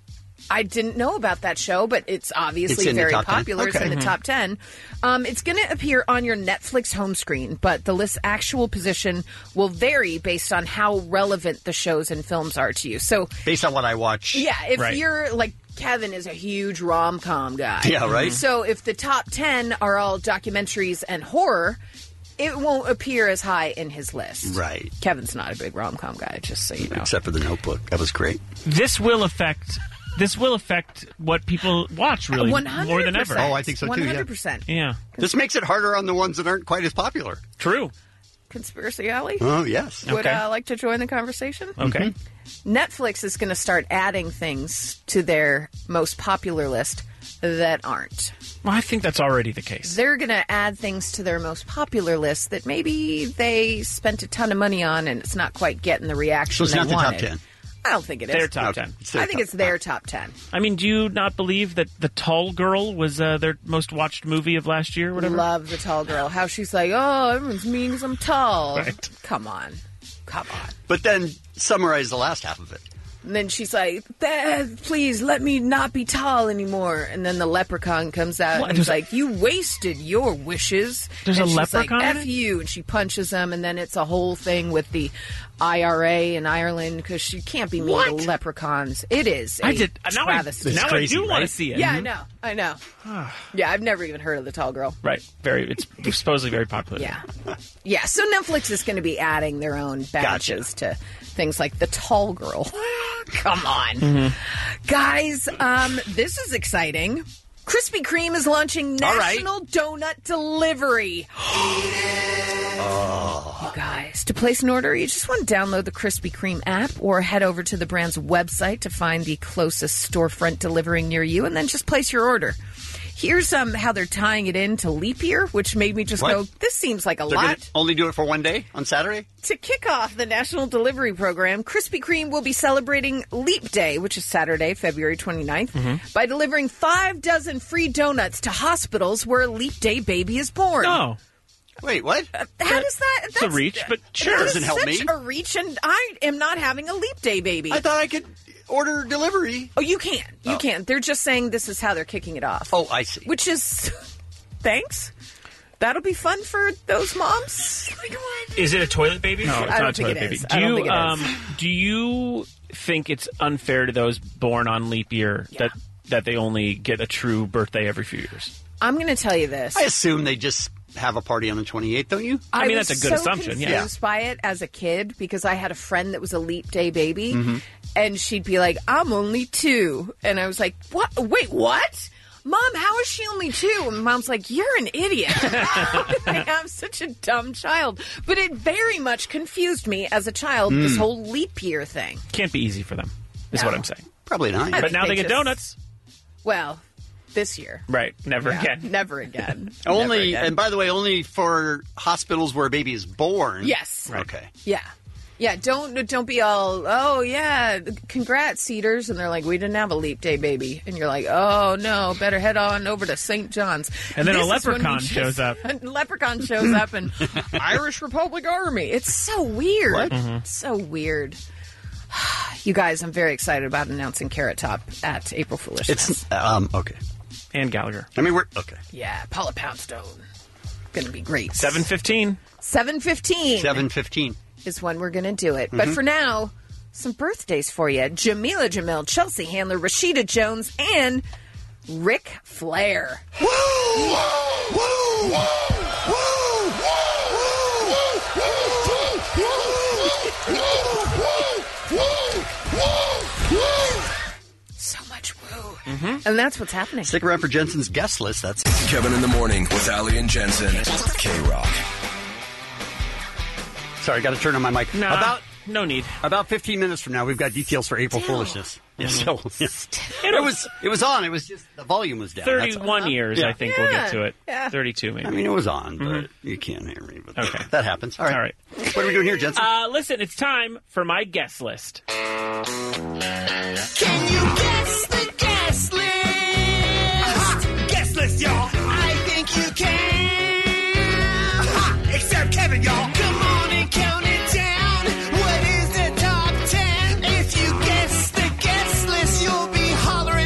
I didn't know about that show, but it's obviously in the very top 10? popular. It's Okay. in the top 10. It's going to appear on your Netflix home screen, but the list's actual position will vary based on how relevant the shows and films are to you. So, Based on what I watch. yeah, if Right. you're like Kevin is a huge rom-com guy. Yeah, right. So if the top 10 are all documentaries and horror, it won't appear as high in his list. Right. Kevin's not a big rom-com guy, just so you know. Except for The Notebook. That was great. This will affect what people watch, really, 100%. more than ever. Oh, I think so, too, yeah. 100%. Yeah. This makes it harder on the ones that aren't quite as popular. True. Conspiracy Alley? Oh, yes. Would like to join the conversation? Okay. Netflix is going to start adding things to their most popular list that aren't. Well, I think that's already the case. They're going to add things to their most popular list that maybe they spent a ton of money on and it's not quite getting the reaction So it's they not the top wanted. 10. I don't think it is. Their top 10. I think it's their top 10. I mean, do you not believe that The Tall Girl was their most watched movie of last year or whatever? Love The Tall Girl. How she's like, oh, everyone's mean because I'm tall. Right. Come on. But then summarize the last half of it. And then she's like, Dad, please let me not be tall anymore. And then the leprechaun comes out What? and he's like, you wasted your wishes. There's and a she's leprechaun like, in F it? you. And she punches him. And then it's a whole thing with the IRA in Ireland because she can't be mean to leprechauns. It is a travesty. Now I do want to see it. Yeah, I know. Yeah, I've never even heard of The Tall Girl. Right. It's supposedly very popular. Yeah. Yeah, so Netflix is going to be adding their own badges to things like The Tall Girl. Come on. Mm-hmm. Guys, this is exciting. Krispy Kreme is launching National Donut Delivery. You guys, to place an order, you just want to download the Krispy Kreme app or head over to the brand's website to find the closest storefront delivering near you and then just place your order. Here's how they're tying it in to leap year, which made me just go, this seems like a They're lot. gonna only do it for one day on Saturday? To kick off the National Delivery Program, Krispy Kreme will be celebrating Leap Day, which is Saturday, February 29th, by delivering 5 dozen free donuts to hospitals where a Leap Day baby is born. Oh. Wait, what? How does that... It's a reach, but sure. That is Doesn't help me. such a reach, and I am not having a Leap Day baby. I thought I could order delivery. Oh, you can. You can. They're just saying this is how they're kicking it off. Oh, I see. Which is... Thanks. That'll be fun for those moms. Is it a toilet baby? No, it's I not don't a think toilet it baby. is. I don't think it is. Do you think it's unfair to those born on leap year that they only get a true birthday every few years? I'm going to tell you this. I assume they just have a party on the 28th, don't you? I mean, was that's a good so assumption, yeah. confused by it as a kid because I had a friend that was a Leap Day baby, Mm-hmm. and she'd be like, "I'm only 2," and I was like, "What? Wait, what? Mom, how is she only 2?" And Mom's like, "You're an idiot." I'm such a dumb child, but it very much confused me as a child. This whole leap year thing. Can't be easy for them, is No. what I'm saying. Probably not. I But think now they get just- donuts. Well, this year. Right. Never Yeah, again. Never again. Only, Never again. and by the way, only for hospitals where a baby is born. Yes. Right. Okay. Yeah. Yeah, don't be all, oh, yeah, congrats, Cedars. And they're like, we didn't have a Leap Day baby. And you're like, oh, no, better head on over to St. John's. And then a This is when we leprechaun shows up. A leprechaun shows up and Irish Republic Army. It's so weird. What? It's so weird. You guys, I'm very excited about announcing Carrot Top at April Foolishness. It's, okay. And Gallagher. I mean, we're, okay. Yeah, Paula Poundstone. Going to be great. 7:15. 7:15. 7:15. Is when we're going to do it. But for now, some birthdays for you. Jamila Jamil, Chelsea Handler, Rashida Jones, and Ric Flair. So much woo. And that's what's happening. Stick around for Jensen's guest list. That's Kevin in the Morning with Ali and Jensen. K-Rock. Sorry, got to turn on my mic. Nah, no need. About 15 minutes from now, we've got details for April Foolishness. Yeah, so it was on. It was just the volume was down. 31 years, Yeah. I think we'll get to it. Yeah. 32 maybe. I mean, it was on, but you can't hear me. But Okay. that happens. All right. All right. What are we doing here, Jensen? Listen, it's time for my guest list. Can you guess the guest list? Guest list, y'all. I think you can. Except Kevin, y'all. Come on and count it down. What is the top 10? If you guess the guest list, you'll be hollering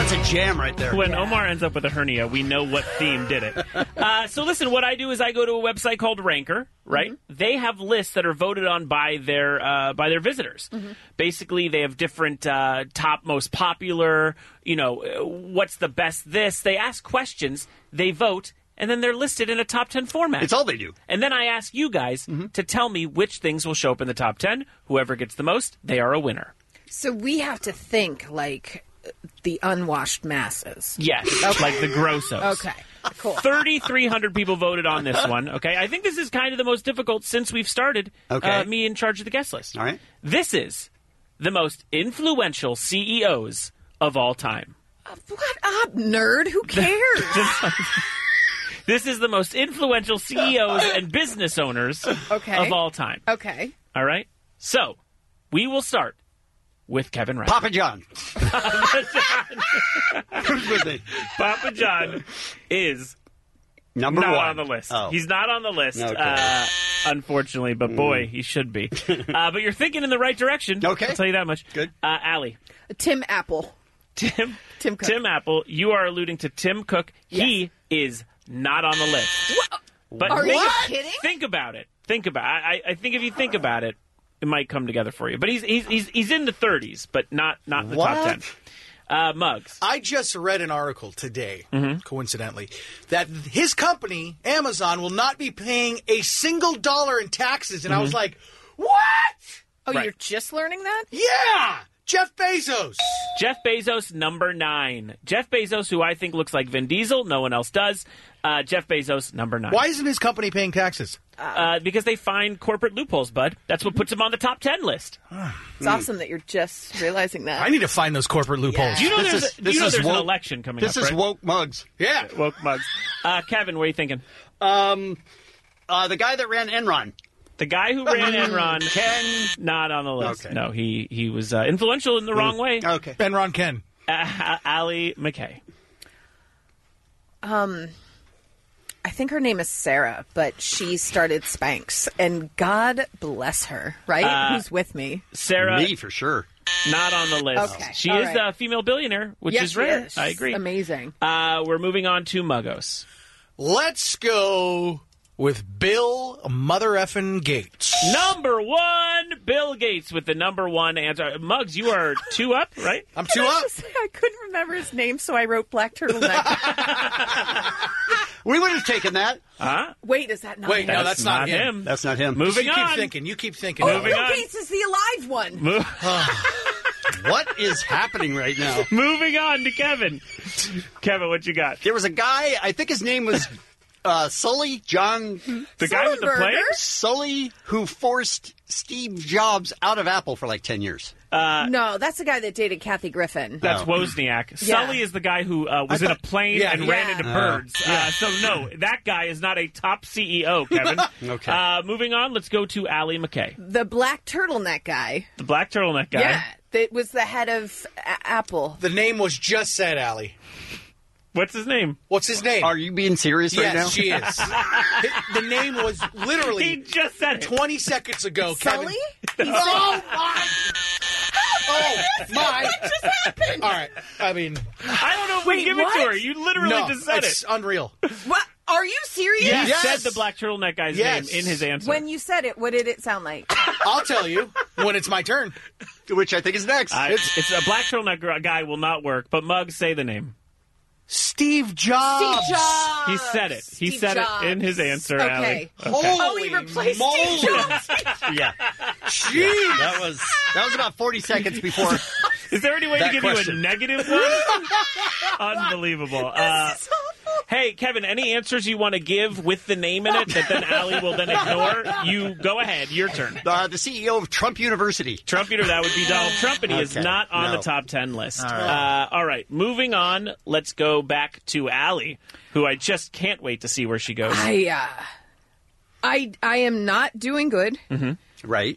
That's a jam right there. When Omar ends up with a hernia, we know what theme did it. So listen, what I do is I go to a website called Ranker, right? Mm-hmm. They have lists that are voted on by their visitors. Mm-hmm. Basically, they have different top most popular, what's the best this. They ask questions, they vote, and then they're listed in a top 10 format. It's all they do. And then I ask you guys to tell me which things will show up in the top 10. Whoever gets the most, they are a winner. So we have to think like the unwashed masses. Yes, like the grossos. Okay, cool. 3,300 people voted on this one, okay? I think this is kind of the most difficult since we've started me in charge of the guest list. All right. This is the most influential CEOs of all time. What up, nerd? Who cares? This is the most influential CEOs and business owners of all time. Okay. All right? So, we will start with Kevin Ryan. Papa John. Who's with me? Papa John is not one on the list. Oh. He's not on the list, unfortunately, but boy, he should be. But you're thinking in the right direction. Okay. I'll tell you that much. Good. Allie. Tim Apple. Tim Cook. Tim Apple. You are alluding to Tim Cook. Yes. He is not on the list. What? But are you kidding? Think about it. I think if you think about it, it might come together for you. But he's in the 30s, but not in the top 10. Muggs. I just read an article today, coincidentally, that his company, Amazon, will not be paying a single dollar in taxes. And I was like, what? Oh, you're just learning that? Yeah! Jeff Bezos. Jeff Bezos, number 9. Jeff Bezos, who I think looks like Vin Diesel. No one else does. Jeff Bezos, number 9. Why isn't his company paying taxes? Because they find corporate loopholes, bud. That's what puts him on the top 10 list. It's awesome that you're just realizing that. I need to find those corporate loopholes. Yeah. Do you know there's an election coming up, This is right? woke Muggs. Yeah. Woke Muggs. Kevin, what are you thinking? The guy that ran Enron. The guy who ran Enron, Ken, not on the list. Okay. No, he was influential in the wrong way. Okay. Enron Ken. Allie McKay. I think her name is Sarah, but she started Spanx, and God bless her, right? Who's with me? Sarah. Me, for sure. Not on the list. Okay. She All is right. a female billionaire, which Yes, is rare. she is. I agree. Amazing. We're moving on to Muggos. Let's go with Bill Mother Effin' Gates. Number 1, Bill Gates with the number 1 answer. Muggs, you are 2 up, right? I'm 2 up. I couldn't remember his name, so I wrote Black Turtleneck. We would have taken that. Huh? Wait, is that not Wait, him? no, that's not him. That's not him. Moving You on. keep thinking. You keep thinking. Oh, Moving Bill on. Gates is the alive one. What is happening right now? Moving on to Kevin. Kevin, what you got? There was a guy, I think his name was Sully, John... The guy with the plane? Sully, who forced Steve Jobs out of Apple for like 10 years. No, that's the guy that dated Kathy Griffin. That's Wozniak. Yeah. Sully is the guy who was in a plane and ran into birds. So, no, that guy is not a top CEO, Kevin. Okay. Moving on, let's go to Allie McKay. The black turtleneck guy. The black turtleneck guy. Yeah, that was the head of Apple. The name was just said, Allie. What's his name? What's his name? Are you being serious right now? Yes, she is. The name was literally He just said it. 20 seconds ago. Sully? Kevin. Oh, my. Oh, my. What just happened? All right. I mean, I don't know if we give it to her. You literally just said it's it. unreal. What? Are you serious? He Yes. said the black turtleneck guy's name in his answer. When you said it, what did it sound like? I'll tell you when it's my turn. Which I think is next. It's a black turtleneck guy will not work, but Muggs, say the name. Steve Jobs. Steve Jobs. He said it. He Steve said Jobs. it in his answer, Okay. Allie. Holy he replaced moly. Steve Jobs. Yeah. Jeez. That was about 40 seconds before. Is there any way to That give you a question. negative one? Unbelievable. Hey, Kevin, any answers you want to give with the name in it that then Allie will then ignore? You go ahead. Your turn. The CEO of Trump University. That would be Donald Trump, and he is Okay. not on No. the top 10 list. All right. All right, moving on. Let's go back to Allie, who I just can't wait to see where she goes. I am not doing good. Right.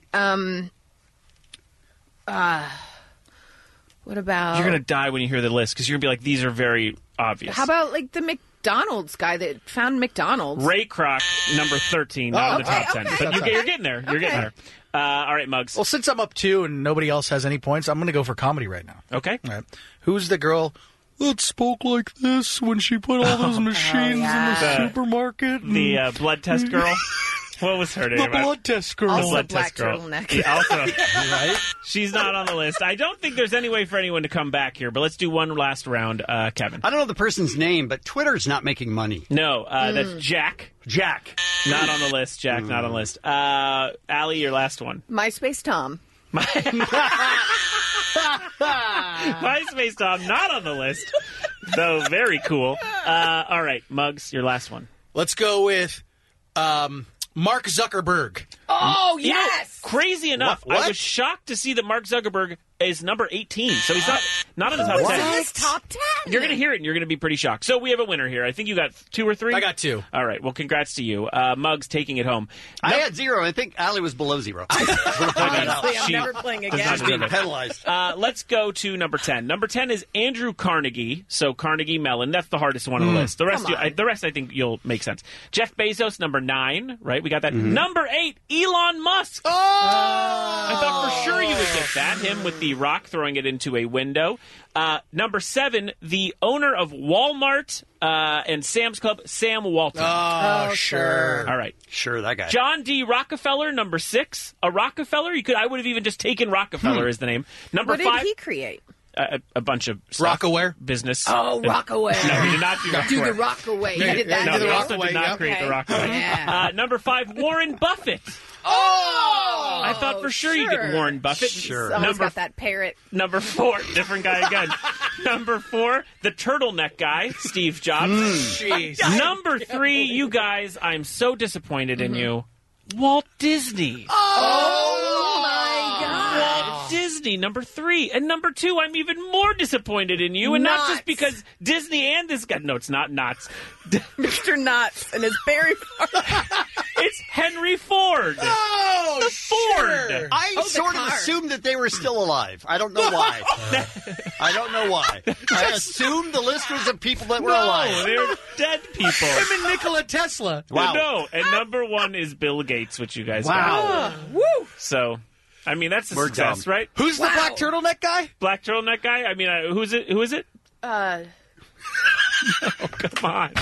What about... You're going to die when you hear the list because you're going to be like, these are very obvious. How about, like, the McDonald's guy that found McDonald's? Ray Kroc, number 13, not in the top 10. But you're getting there. You're getting there. All right, Muggs. Well, since I'm up 2 and nobody else has any points, I'm going to go for comedy right now. Okay. All right. Who's the girl that spoke like this when she put all those machines in the supermarket. The blood test girl. What was her name? The blood test girl. Also blood black test girl. turtleneck. Yeah, also, Right? she's not on the list. I don't think there's any way for anyone to come back here, but let's do one last round. Kevin. I don't know the person's name, but Twitter's not making money. No, that's Jack. Jack. Not on the list. Jack, not on the list. Allie, your last one. MySpace Tom. MySpace Tom, not on the list, though very cool. All right, Muggs, your last one. Let's go with Mark Zuckerberg. Oh, You know, yes! crazy enough, What? I was shocked to see that Mark Zuckerberg is number 18, so he's not in the top 10. His top 10. You're going to hear it, and you're going to be pretty shocked. So we have a winner here. I think you got 2 or 3? I got 2. All right, well, congrats to you. Muggs taking it home. I had 0. I think Allie was below 0. Honestly, I'm She never playing does again. not deserve it. Penalized. Let's go to number 10. Number 10 is Andrew Carnegie. So Carnegie Mellon. That's the hardest one on the list. The rest, I think you'll make sense. Jeff Bezos, number 9. Right? We got that. Number 8, Elon Musk. Oh! I thought for sure you would get that. Him with the rock throwing it into a window. Number 7, the owner of Walmart and Sam's Club, Sam Walton. Oh, sure. All right. Sure, that guy. John D. Rockefeller, number 6. A Rockefeller? I would have even just taken Rockefeller as the name. Number What 5. did he create? A bunch of stuff. Rockaware? Business. Oh, Rockaway. No, he did not do Rockaware. Do the Rockaway. He did that. No, the he also Rockaway, did not yep. create the Rockaway. Yeah. Number 5, Warren Buffett. Oh! I thought for sure you'd get Warren Buffett. Sure. Someone's got that parrot. Number 4, different guy again. Number 4, the turtleneck guy, Steve Jobs. Jeez. Number 3, you guys, I'm so disappointed in you. Walt Disney. Oh, my God. Walt Disney, number 3. And number 2, I'm even more disappointed in you. And not Knots. just because Disney and this guy. No, it's not Knots. Mr. Knots and his berry farm. It's Henry Ford. Oh, the Ford. sure. I the sort of car. assumed that they were still alive. I don't know why. I don't know why. I assumed the list was of people that were No, alive. they're dead people. Him and Nikola Tesla. Wow. No, and number 1 is Bill Gates, which you guys Wow. got. Woo. So, I mean, that's a We're success, dumb. right? Who's the black turtleneck guy? Black turtleneck guy? I mean, who is it? Who is it? Oh, come on.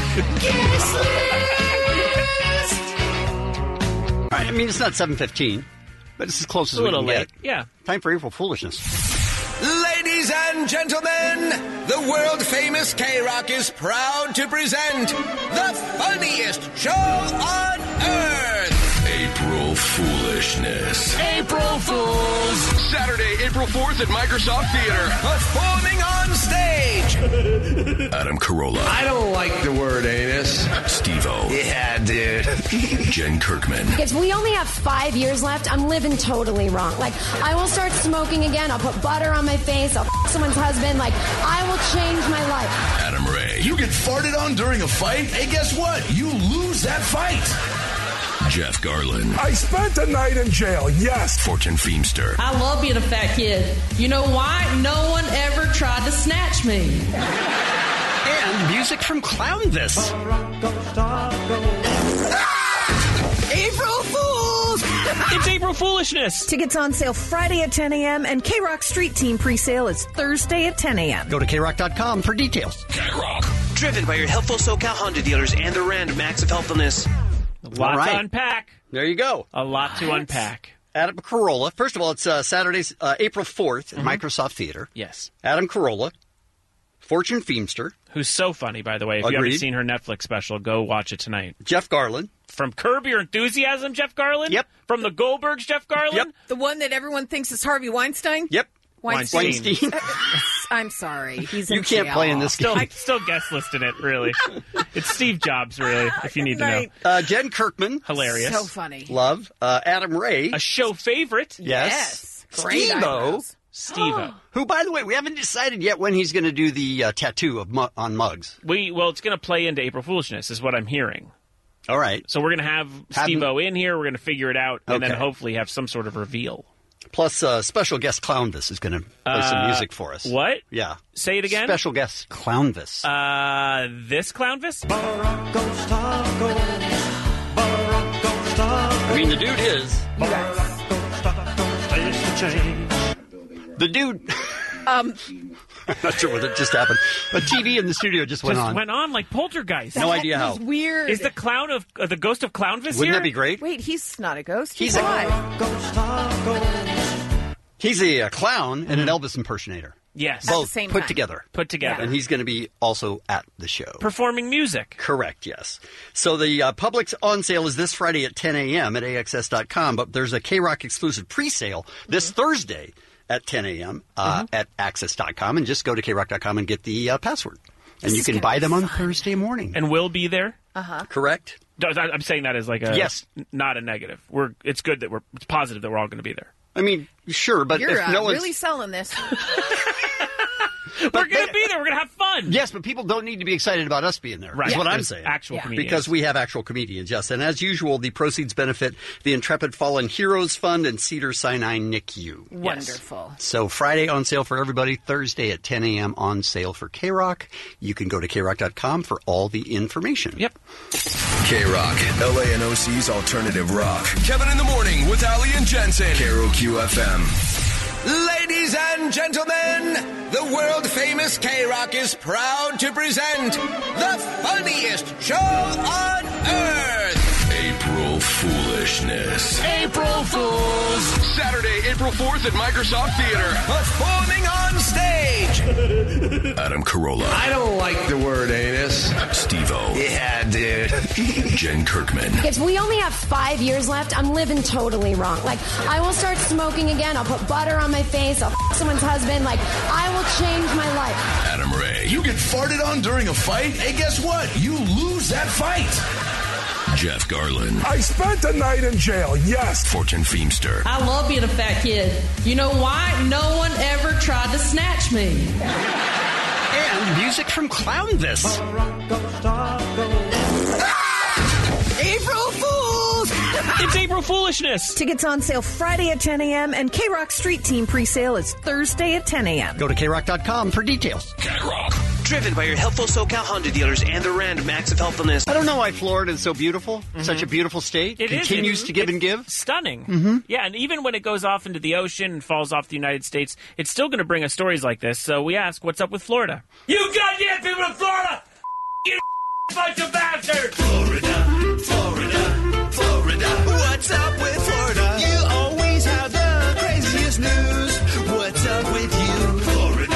All right, I mean, it's not 7:15, but it's as close It's as a we little can late. get. Yeah. Time for April Foolishness. Ladies and gentlemen, the world-famous K-Rock is proud to present the funniest show on earth. April Foolishness. April Fools. Saturday, April 4th at Microsoft Theater. Performing on stage. Adam Carolla. I don't like the word anus. Steve-O. Yeah, dude. Jen Kirkman. If we only have 5 years left, I'm living totally wrong. Like, I will start smoking again. I'll put butter on my face. I'll f someone's husband. Like, I will change my life. Adam Ray. You get farted on during a fight? Hey, guess what? You lose that fight. Jeff Garland. I spent a night in jail, yes. Fortune Feimster. I love being a fat kid. You know why? No one ever tried to snatch me. And music from Clownvis. April Fools! It's April Foolishness. Tickets on sale Friday at 10 a.m. and K-Rock Street Team presale is Thursday at 10 a.m. Go to krock.com for details. K-Rock. Driven by your helpful SoCal Honda dealers and their random acts of helpfulness. A lot right. to unpack. There you go. A lot to unpack. Adam Carolla. First of all, it's Saturday's April 4th at Microsoft Theater. Yes. Adam Carolla, Fortune Feimster, Who's so funny, by the way. If you Agreed. haven't seen her Netflix special, go watch it tonight. Jeff Garland. From Curb Your Enthusiasm, Jeff Garland? Yep. From the Goldbergs, Jeff Garland? Yep. The one that everyone thinks is Harvey Weinstein? Yep. Weinstein. I'm sorry. He's in You can't jail. play in this game. Still guest listing it, really. It's Steve Jobs, really, if you need to know. Jen Kirkman. Hilarious. So funny. Love. Adam Ray. A show favorite. Yes. Great Steve-O. eyebrows. Steve-O. Who, by the way, we haven't decided yet when he's going to do the tattoo of on Muggs. Well, it's going to play into April Foolishness, is what I'm hearing. All right. So we're going to have Steve-O in here. We're going to figure it out, and then Okay. hopefully have some sort of reveal. Plus, special guest Clownvis is going to play some music for us. What? Yeah. Say it again? Special guest Clownvis. This Clownvis? I mean, the dude is. You guys. The dude. Not sure what just happened. A TV in the studio just went on. Went on like poltergeist. No idea how. That was weird. Is the clown of the ghost of Clownvis here? Wouldn't that be great? Wait, he's not a ghost. He's He's a clown and an Elvis impersonator. Yes. At Both the same put time. together. Put together. And he's going to be also at the show. Performing music. Correct, yes. So the Publix on sale is this Friday at 10 a.m. at AXS.com, but there's a K-Rock exclusive pre-sale this Thursday at 10 a.m. At Access.com, and just go to KRock.com and get the password. And you can buy them on Thursday morning. And we'll be there? Correct? I'm saying that as like a... Yes. Not a negative. It's good that it's positive that we're all going to be there. I mean, sure, but You're if no one's... really selling this. We're going to be there. We're going to have fun. Yes, but people don't need to be excited about us being there. Right. That's what I'm There's saying. actual comedians. Because we have actual comedians, yes. And as usual, the proceeds benefit the Intrepid Fallen Heroes Fund and Cedars-Sinai NICU. Wonderful. So Friday on sale for everybody, Thursday at 10 a.m. on sale for K-Rock. You can go to KRock.com for all the information. Yep. K-Rock, LA and OC's alternative rock. Kevin in the Morning with Ali and Jensen. KROQ-FM. Ladies and gentlemen, the world-famous K-Rock is proud to present the funniest show on earth. April Foolishness. April Fools. Saturday, April 4th at Microsoft Theater. Performing on stage. Adam Carolla. I don't like the word anus. Steve-O. Yeah, dude. Jen Kirkman. If we only have 5 years left, I'm living totally wrong. Like, I will start smoking again. I'll put butter on my face. I'll f someone's husband. Like, I will change my life. Adam Ray. You get farted on during a fight? Hey, guess what? You lose that fight. Jeff Garland. I spent a night in jail, yes. Fortune Feimster. I love being a fat kid. You know why? No one ever tried to snatch me. And music from Clownvis. April Fools! It's April Foolishness. Tickets on sale Friday at 10 a.m. and K-Rock Street Team pre-sale is Thursday at 10 a.m. Go to KRock.com for details. K-Rock. Driven by your helpful SoCal Honda dealers and the random acts of helpfulness. I don't know why Florida is so beautiful. Such a beautiful state. It continues to give and give. Stunning. Yeah, and even when it goes off into the ocean and falls off the United States, it's still going to bring us stories like this. So we ask, what's up with Florida? You goddamn people in Florida! You bunch of bastards! Florida. What's up with Florida? You always have the craziest news. What's up with you? Florida.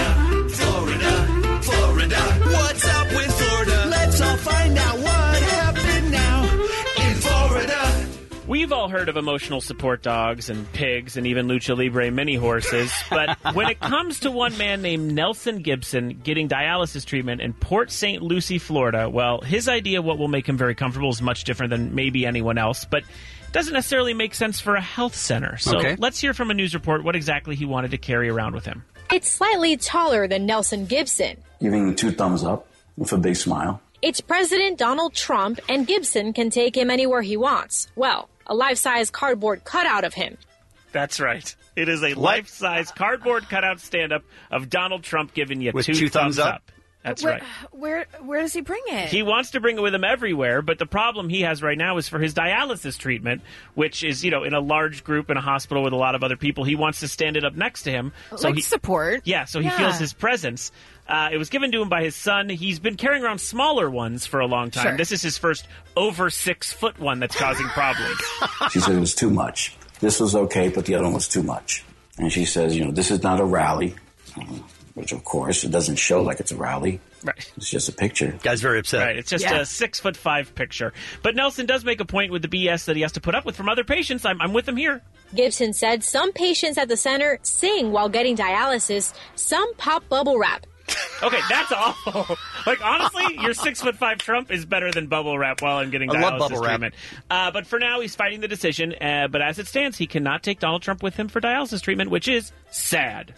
What's up with Florida? Let's all find out what happened now in Florida. We've all heard of emotional support dogs and pigs and even lucha libre mini horses, but when it comes to one man named Nelson Gibson getting dialysis treatment in Port St. Lucie, Florida, well, his idea of what will make him very comfortable is much different than maybe anyone else, but doesn't necessarily make sense for a health center. So let's hear from a news report what exactly he wanted to carry around with him. It's slightly taller than Nelson Gibson. Giving 2 thumbs up with a big smile. It's President Donald Trump, and Gibson can take him anywhere he wants. Well, a life-size cardboard cutout of him. That's right. It is a life-size cardboard cutout stand-up of Donald Trump giving you with 2 thumbs up. That's right. Where does he bring it? He wants to bring it with him everywhere, but the problem he has right now is for his dialysis treatment, which is, in a large group in a hospital with a lot of other people. He wants to stand it up next to him. So support. Yeah, so he feels his presence. It was given to him by his son. He's been carrying around smaller ones for a long time. Sure. This is his first over 6 foot one that's causing problems. She said it was too much. This was okay, but the other one was too much. And she says, this is not a rally, which of course it doesn't show like it's a rally. Right. It's just a picture. Guy's very upset. Right. It's just a 6'5" picture. But Nelson does make a point with the BS that he has to put up with from other patients. I'm with him here. Gibson said some patients at the center sing while getting dialysis. Some pop bubble wrap. Okay, that's awful. Like, honestly, your 6'5" Trump is better than bubble wrap while I'm getting dialysis treatment. But for now, he's fighting the decision. But as it stands, he cannot take Donald Trump with him for dialysis treatment, which is sad.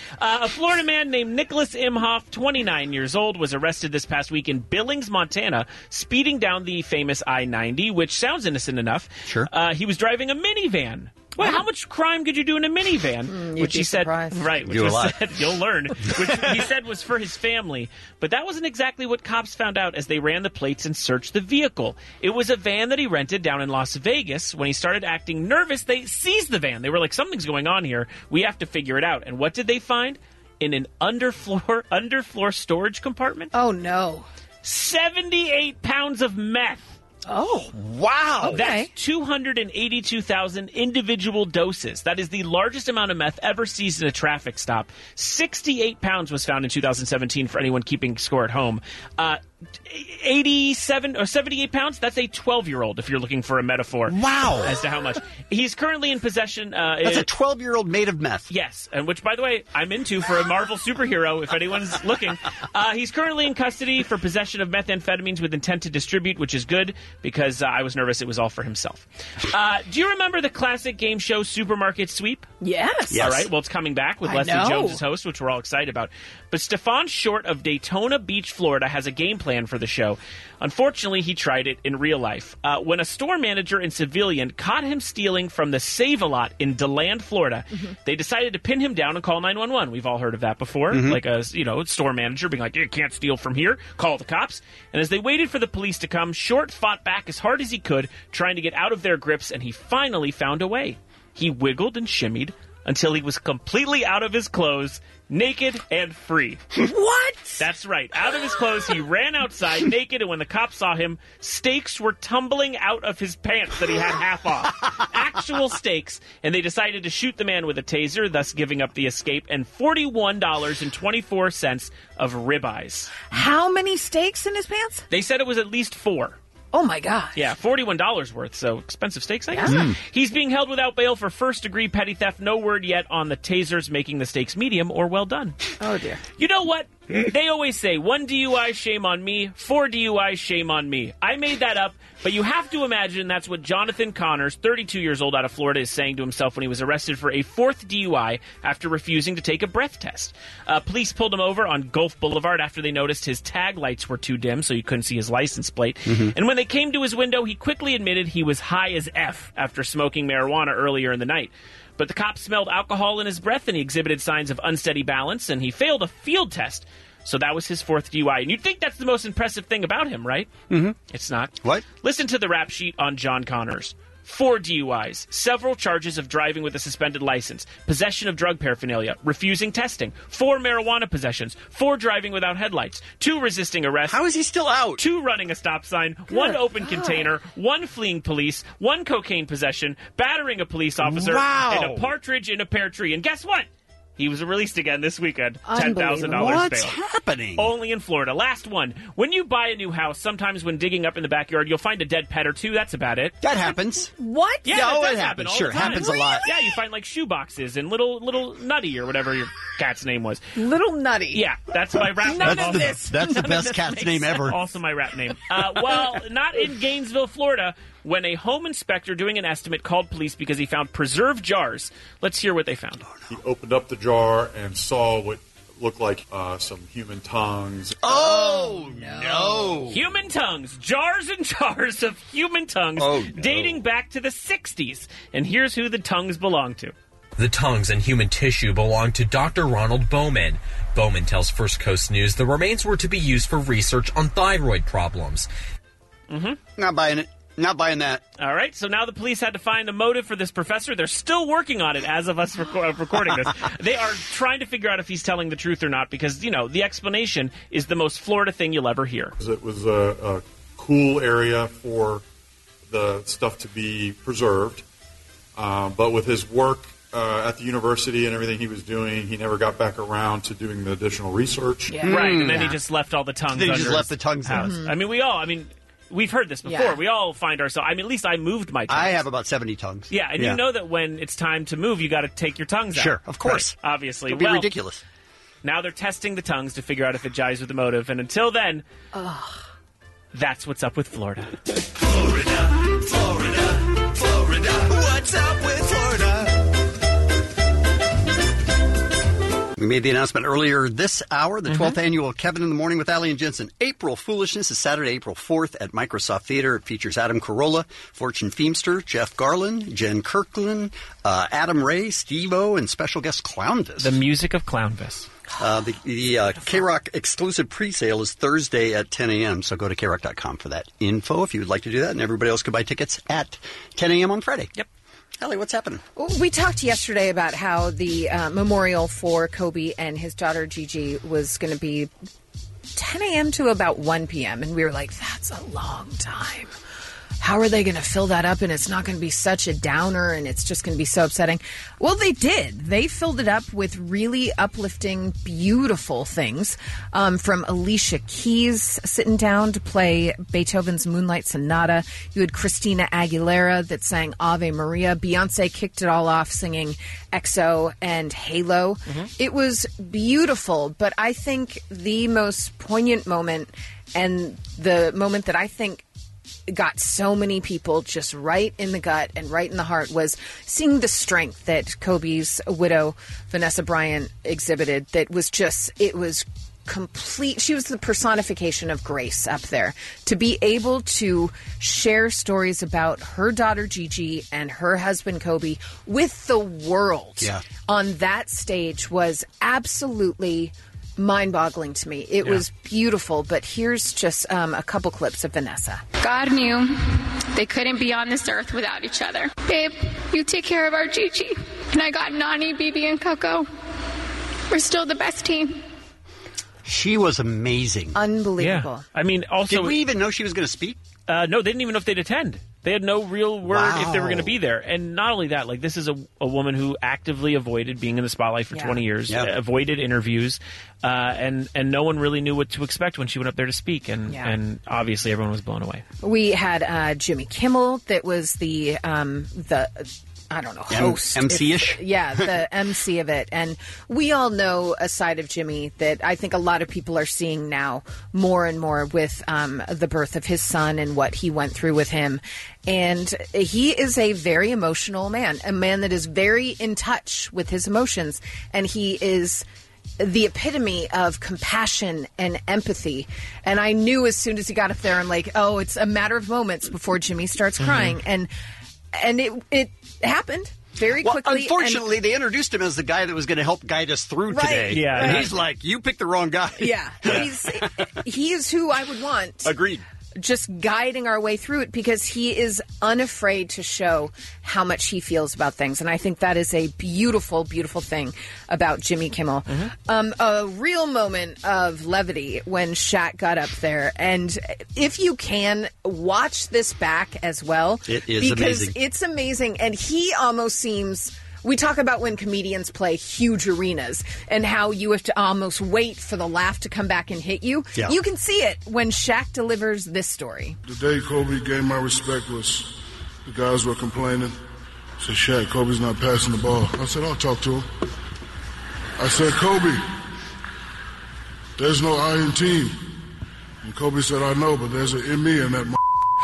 A Florida man named Nicholas Imhoff, 29 years old, was arrested this past week in Billings, Montana, speeding down the famous I-90, which sounds innocent enough. Sure. He was driving a minivan. Well, how much crime could you do in a minivan? Which he said, right? Which was said, you'll learn. Which he said was for his family, but that wasn't exactly what cops found out as they ran the plates and searched the vehicle. It was a van that he rented down in Las Vegas. When he started acting nervous, they seized the van. They were like, "Something's going on here. We have to figure it out." And what did they find? in an underfloor storage compartment. Oh, no. 78 pounds of meth. Oh, wow. Okay. That's 282,000 individual doses. That is the largest amount of meth ever seized in a traffic stop. 68 pounds was found in 2017 for anyone keeping score at home. 87 or 78 pounds, that's a 12-year-old if you're looking for a metaphor. Wow. As to how much. He's currently in possession. That's a 12-year-old made of meth. Yes, and which, by the way, I'm into for a Marvel superhero if anyone's looking. He's currently in custody for possession of methamphetamines with intent to distribute, which is good because I was nervous it was all for himself. Do you remember the classic game show Supermarket Sweep? Yes. All right, well, it's coming back with Leslie Jones as host, which we're all excited about. But Stefan Short of Daytona Beach, Florida, has a game plan for the show. Unfortunately, he tried it in real life. When a store manager in Civilian caught him stealing from the Save-A-Lot in DeLand, Florida, they decided to pin him down and call 911. We've all heard of that before. Like a store manager being like, you can't steal from here. Call the cops. And as they waited for the police to come, Short fought back as hard as he could, trying to get out of their grips, and he finally found a way. He wiggled and shimmied until he was completely out of his clothes, naked and free. What? That's right. Out of his clothes, he ran outside naked, and when the cops saw him, steaks were tumbling out of his pants that he had half off. Actual steaks, and they decided to shoot the man with a taser, thus giving up the escape, and $41.24 of ribeyes. How many steaks in his pants? They said it was at least 4. Oh, my gosh. Yeah, $41 worth, so expensive steaks, I guess. He's being held without bail for first-degree petty theft. No word yet on the tasers making the steaks medium or well done. Oh, dear. You know what? They always say, 1 DUI, shame on me. 4 DUI, shame on me. I made that up, but you have to imagine that's what Jonathan Connors, 32 years old out of Florida, is saying to himself when he was arrested for a 4th DUI after refusing to take a breath test. Police pulled him over on Gulf Boulevard after they noticed his tag lights were too dim, so you couldn't see his license plate. And when they came to his window, he quickly admitted he was high as F after smoking marijuana earlier in the night. But the cops smelled alcohol in his breath, and he exhibited signs of unsteady balance, and he failed a field test. So that was his 4th DUI. And you'd think that's the most impressive thing about him, right? It's not. What? Listen to the rap sheet on John Connors. 4 DUIs, several charges of driving with a suspended license, possession of drug paraphernalia, refusing testing, 4 marijuana possessions, 4 driving without headlights, 2 resisting arrest. How is he still out? 2 running a stop sign, 1 open container, 1 fleeing police, 1 cocaine possession, battering a police officer, and a partridge in a pear tree. And guess what? He was released again this weekend. $10,000 bail. What's happening? Only in Florida. Last one. When you buy a new house, sometimes when digging up in the backyard, you'll find a dead pet or 2. That's about it. That happens. What? Yeah, Yeah, that it does happens. all Sure, the time. happens a lot. Yeah, you find like shoe boxes and little Nutty or whatever your cat's name was. Little Nutty. Yeah, that's my rap name. That's the best cat's name ever. Also my rap name. Well, not in Gainesville, Florida, when a home inspector doing an estimate called police because he found preserved jars. Let's hear what they found. He opened up the jar and saw what looked like some human tongues. Oh, no. Human tongues. Jars and jars of human tongues dating back to the 60s. And here's who the tongues belong to. The tongues and human tissue belong to Dr. Ronald Bowman. Bowman tells First Coast News the remains were to be used for research on thyroid problems. Not buying it. Not buying that. All right, so now the police had to find a motive for this professor. They're still working on it as of us recording this. They are trying to figure out if he's telling the truth or not because, the explanation is the most Florida thing you'll ever hear. It was a cool area for the stuff to be preserved, but with his work at the university and everything he was doing, he never got back around to doing the additional research. Yeah. Right, and then he just left all the tongues Then he under just left his the tongues house. We've heard this before. Yeah. We all find ourselves. At least I moved my tongues. I have about 70 tongues. Yeah, and you know that when it's time to move, you got to take your tongues out. Sure, of course. Right, obviously. It would be ridiculous. Now they're testing the tongues to figure out if it jives with the motive. And until then, that's what's up with Florida. Florida, Florida, Florida. What's up with Florida? We made the announcement earlier this hour, the 12th annual Kevin in the Morning with Ali and Jensen. April Foolishness is Saturday, April 4th at Microsoft Theater. It features Adam Carolla, Fortune Feimster, Jeff Garland, Jen Kirkland, Adam Ray, Steve-O, and special guest Clownvis. The music of Clownvis. The K-Rock exclusive pre-sale is Thursday at 10 a.m., so go to KRock.com for that info if you would like to do that, and everybody else can buy tickets at 10 a.m. on Friday. Yep. Ellie, what's happening? We talked yesterday about how the memorial for Kobe and his daughter Gigi was going to be 10 a.m. to about 1 p.m. And we were like, that's a long time. How are they going to fill that up? And it's not going to be such a downer and it's just going to be so upsetting. Well, they did. They filled it up with really uplifting, beautiful things. From Alicia Keys sitting down to play Beethoven's Moonlight Sonata. You had Christina Aguilera that sang Ave Maria. Beyonce kicked it all off singing EXO and Halo. It was beautiful, but I think the most poignant moment and the moment that I think got so many people just right in the gut and right in the heart was seeing the strength that Kobe's widow, Vanessa Bryant, exhibited. That was just, it was complete. She was the personification of grace up there. To be able to share stories about her daughter Gigi and her husband Kobe with the world on that stage was absolutely mind-boggling to me. It was beautiful, but here's just a couple clips of Vanessa. God knew they couldn't be on this earth without each other. Babe, you take care of our Gigi. And I got Nani, Bibi, and Coco. We're still the best team. She was amazing. Unbelievable. Yeah. I mean, also... Did we even know she was going to speak? No, they didn't even know if they'd attend. They had no real word if they were going to be there. And not only that, like, this is a woman who actively avoided being in the spotlight for 20 years, avoided interviews, and no one really knew what to expect when she went up there to speak. And obviously everyone was blown away. We had Jimmy Kimmel that was the I don't know, host. MC-ish? The MC of it. And we all know a side of Jimmy that I think a lot of people are seeing now more and more with the birth of his son and what he went through with him. And he is a very emotional man, a man that is very in touch with his emotions. And he is the epitome of compassion and empathy. And I knew as soon as he got up there, I'm like, oh, it's a matter of moments before Jimmy starts crying. And it happened very quickly. Unfortunately, they introduced him as the guy that was going to help guide us through today. Yeah, and he's like, you picked the wrong guy. Yeah. He is who I would want. Agreed. Just guiding our way through it because he is unafraid to show how much he feels about things. And I think that is a beautiful, beautiful thing about Jimmy Kimmel. A real moment of levity when Shaq got up there. And if you can, watch this back as well. It is amazing. Because it's amazing. And he almost seems... We talk about when comedians play huge arenas and how you have to almost wait for the laugh to come back and hit you. Yeah. You can see it when Shaq delivers this story. The day Kobe gained my respect was the guys were complaining. Said, Shaq, Kobe's not passing the ball. I said, I'll talk to him. I said, Kobe, there's no I in team. And Kobe said, I know, but there's an in me in that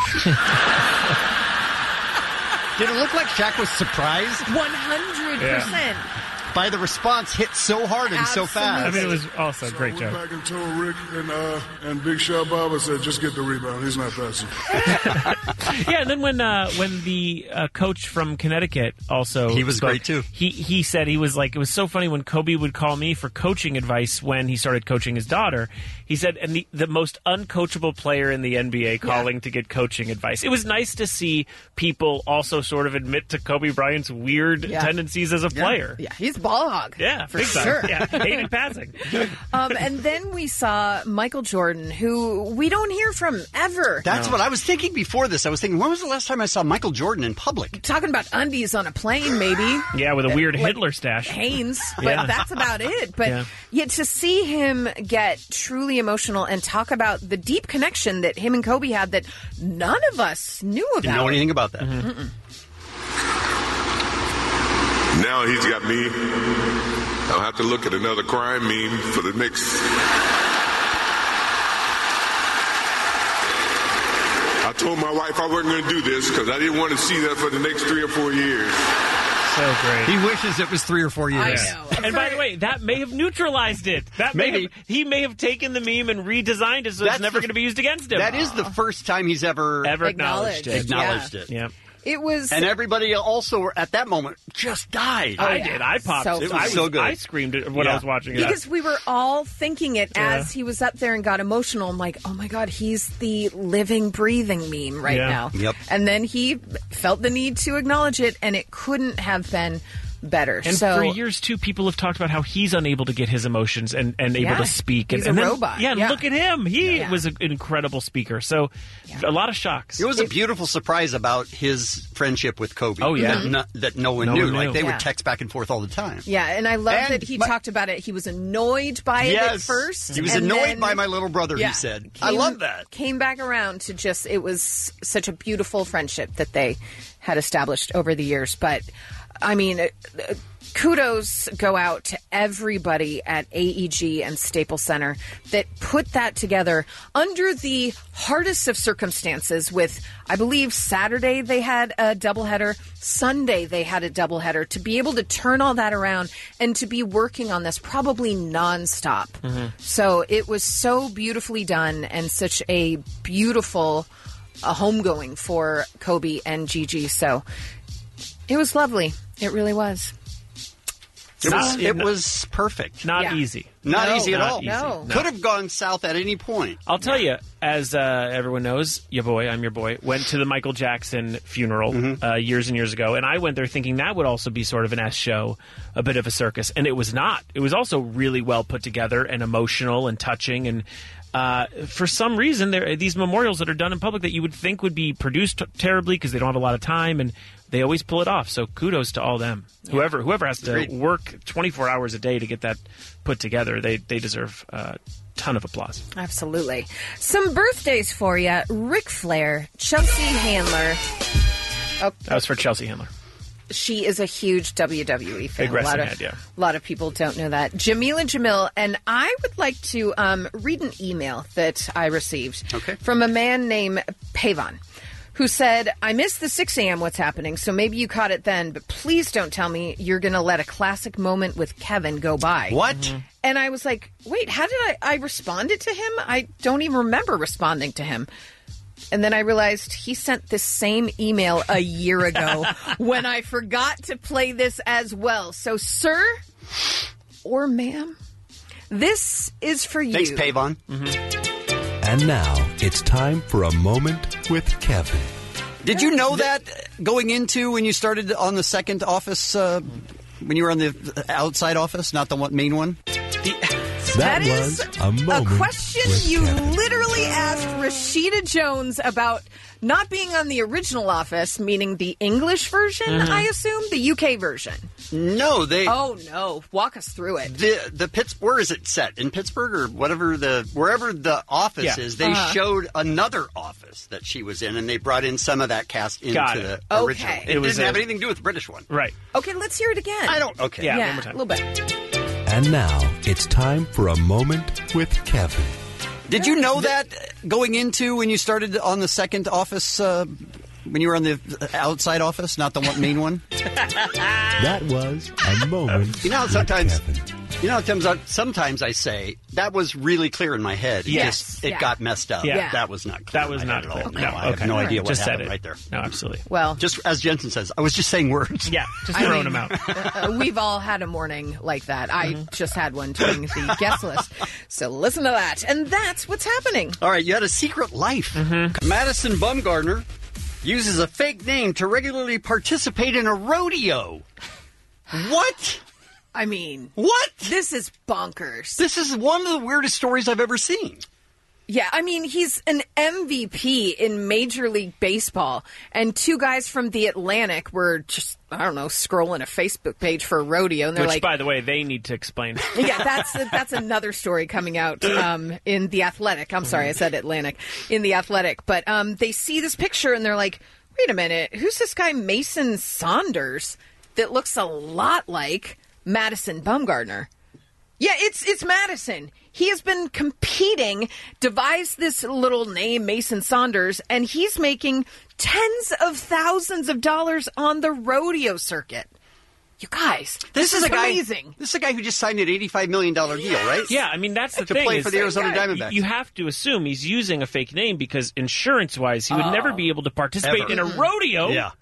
Did it look like Shaq was surprised? 100%. By the response hit so hard and so fast. I mean, it was also a great joke. Back and told Rick and Big Shot Bob, I said, just get the rebound. He's not passing. Yeah, and then when the coach from Connecticut also he was spoke, great too. He said he was like, it was so funny when Kobe would call me for coaching advice when he started coaching his daughter. He said, and the most uncoachable player in the NBA calling to get coaching advice. It was nice to see people also sort of admit to Kobe Bryant's weird tendencies as a player. Yeah, he's ball hog. Yeah, for big time. sure. Yeah, hated passing. And then we saw Michael Jordan, who we don't hear from ever. That's what I was thinking before this. I was thinking, when was the last time I saw Michael Jordan in public? Talking about undies on a plane, maybe. Yeah, with a weird Hitler stash. Hanes, but that's about it. But yet to see him get truly emotional and talk about the deep connection that him and Kobe had that none of us knew about. Didn't know anything about that. Now he's got me. I'll have to look at another crime meme for the next. I told my wife I wasn't going to do this because I didn't want to see that for the next 3 or 4 years. So great. He wishes it was 3 or 4 years. I know. And by the way, that may have neutralized it. He may have taken the meme and redesigned it so it's never going to be used against him. That is the first time he's ever acknowledged it. Acknowledged it. Yeah. It was, and everybody also at that moment just died. I did. I popped. So it was so good. I screamed it when I was watching it. Because we were all thinking it as he was up there and got emotional. I'm like, oh my God, he's the living, breathing meme right now. Yep. And then he felt the need to acknowledge it, and it couldn't have been better. And so, for years, too, people have talked about how he's unable to get his emotions and able to speak. He's and a then, robot. Yeah, look at him. He was an incredible speaker. So a lot of shocks. It was a beautiful surprise about his friendship with Kobe. Oh, yeah. That no one knew. Like, they would text back and forth all the time. Yeah, and I love that he talked about it. He was annoyed by it at first. He was annoyed by my little brother, he said. I love that. Came back around to just, it was such a beautiful friendship that they had established over the years. But, I mean, kudos go out to everybody at AEG and Staples Center that put that together under the hardest of circumstances with, I believe, Saturday they had a doubleheader, Sunday they had a doubleheader, to be able to turn all that around and to be working on this probably nonstop. So it was so beautifully done and such a beautiful homegoing for Kobe and Gigi. So it was lovely. It really was. It was perfect. Not easy. Not easy at all. No. Could have gone south at any point. I'll tell you, as everyone knows, I'm your boy, went to the Michael Jackson funeral years and years ago, and I went there thinking that would also be sort of an S show, a bit of a circus, and it was not. It was also really well put together and emotional and touching, and for some reason, there are these memorials that are done in public that you would think would be produced terribly because they don't have a lot of time, and they always pull it off. So kudos to all them. Yeah. Whoever has to work 24 hours a day to get that put together, they deserve a ton of applause. Absolutely. Some birthdays for you. Ric Flair, Chelsea Handler. That was for Chelsea Handler. She is a huge WWE fan. Big wrestling head, A lot of people don't know that. Jamila Jamil, and I would like to read an email that I received from a man named Pavan, who said, I missed the 6 a.m. What's Happening, so maybe you caught it then, but please don't tell me you're going to let a classic moment with Kevin go by. What? And I was like, wait, how did I responded to him? I don't even remember responding to him. And then I realized he sent this same email a year ago when I forgot to play this as well. So, sir or ma'am, this is for you. Thanks, Pavan. And now it's time for a moment with Kevin. Did you know that going into when you started on the second office, when you were on the outside office, not the main one? That was is a moment question you literally asked Rashida Jones about not being on the original Office, meaning the English version, I assume, the UK version. No, they. Oh no! Walk us through it. The Where is it set in Pittsburgh or wherever wherever the office is? They showed another office that she was in, and they brought in some of that cast into the original. It didn't have anything to do with the British one, right? Okay, let's hear it again. I don't. Okay, one more time. A little bit. And now it's time for a moment with Kevin. Did you know that going into when you started on the second office, when you were on the outside office, not the main one? That was a moment. You know, sometimes I say that was really clear in my head. It got messed up. Yeah. That was not clear. That was not clear. No, I have no idea what happened right there. No, absolutely. Well, just as Jensen says, I was just saying words. Yeah, just throwing them out. We've all had a morning like that. I just had one during the guest list. So listen to that. And that's what's happening. All right, you had a secret life. Madison Bumgarner uses a fake name to regularly participate in a rodeo. What? I mean, what? This is bonkers. This is one of the weirdest stories I've ever seen. Yeah, I mean, he's an MVP in Major League Baseball, and two guys from The Atlantic were just, I don't know, scrolling a Facebook page for a rodeo, and they're Which, by the way, they need to explain. Yeah, that's another story coming out in The Athletic. I'm sorry, I said Atlantic. In The Athletic. But they see this picture, and they're like, wait a minute, who's this guy Mason Saunders that looks a lot like Madison Bumgarner? Yeah, it's Madison. He has been competing, devised this little name, Mason Saunders, and he's making tens of thousands of dollars on the rodeo circuit. You guys, this is amazing. This is a guy who just signed an $85 million deal, right? Yeah, I mean, that's the to thing. play for the Arizona Diamondbacks. You have to assume he's using a fake name because insurance-wise, he would never be able to participate in a rodeo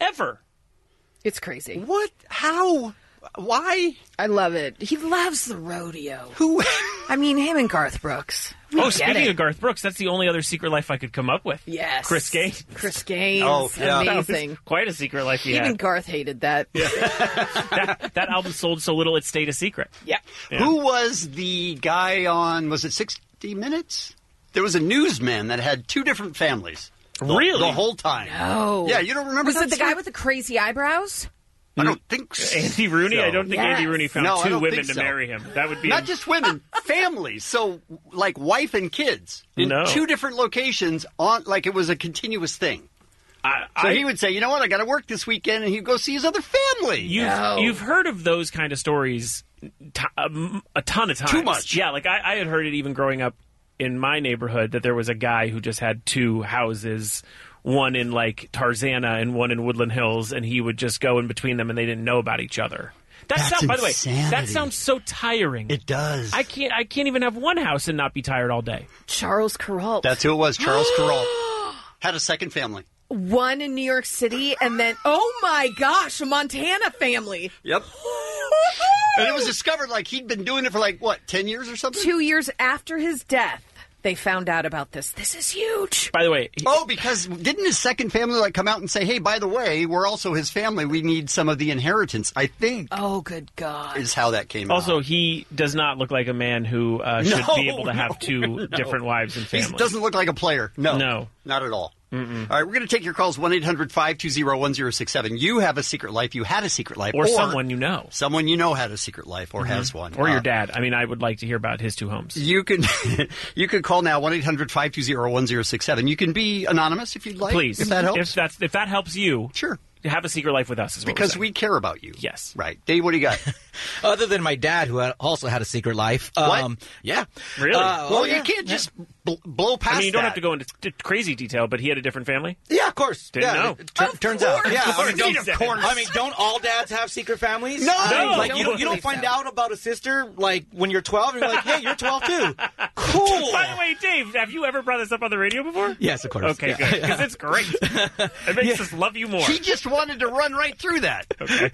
ever. It's crazy. What? How? Why? I love it. He loves the rodeo. Who? I mean, him and Garth Brooks. Speaking of Garth Brooks, that's the only other secret life I could come up with. Yes. Chris Gaines. Chris Gaines. Oh, yeah. Amazing. That was quite a secret life he Even had. Garth hated that. Yeah. that album sold so little it stayed a secret. Yeah. Who was the guy on, was it 60 Minutes? There was a newsman that had 2 different families. Really? The whole time. No. Yeah, you don't remember Was that it the story? guy with the crazy eyebrows? I don't think so. Andy Rooney? I don't think Andy Rooney found No, I 2 don't women think to so. marry him. That would be Not just women, families. So, like, wife and kids in No. 2 different locations, on like it was a continuous thing. So he would say, you know what, I got to work this weekend, and he'd go see his other family. You've heard of those kind of stories a ton of times. Too much. Yeah, like I had heard it even growing up in my neighborhood that there was a guy who just had 2 houses, one in like Tarzana and one in Woodland Hills, and he would just go in between them and they didn't know about each other. That's by the way, insanity. that sounds so tiring. It does. I can't even have one house and not be tired all day. Charles Kuralt. That's who it was, Charles Kuralt. Had a second family. One in New York City, and then, oh my gosh, a Montana family. Yep. And it was discovered, like, he'd been doing it for, like, what, 10 years or something? 2 years after his death, they found out about this. This is huge. By the way... because didn't his second family, like, come out and say, hey, by the way, we're also his family. We need some of the inheritance, I think. Oh, good God. Is how that came out. Also, he does not look like a man who should be able to have 2 different wives and families. He doesn't look like a player. No. Not at all. Mm-mm. All right, we're going to take your calls, 1-800-520-1067. You have a secret life. You had a secret life. Or someone you know. Someone you know had a secret life or has one. Or your dad. I mean, I would like to hear about his 2 homes. You can call now, 1-800-520-1067. You can be anonymous if you'd like. Please. If that helps. If that helps you. Sure. Have a secret life with us as well. Because we care about you. Yes. Right. Dave, what do you got? Other than my dad, who also had a secret life. What? Yeah. Really? Well, you can't just blow past I mean, you don't that. have to go into crazy detail, but he had a different family? Yeah, of course. Didn't know. Turns out. Yeah. Of course. I mean, don't all dads have secret families? No. Like, you don't find out about a sister, like, when you're 12, and you're like, hey, you're 12 too. Cool. By the way, Dave, have you ever brought this up on the radio before? Yes, of course. Okay, Yeah. good. Because it's great. It makes us love you more. He just wanted to run right through that. Okay.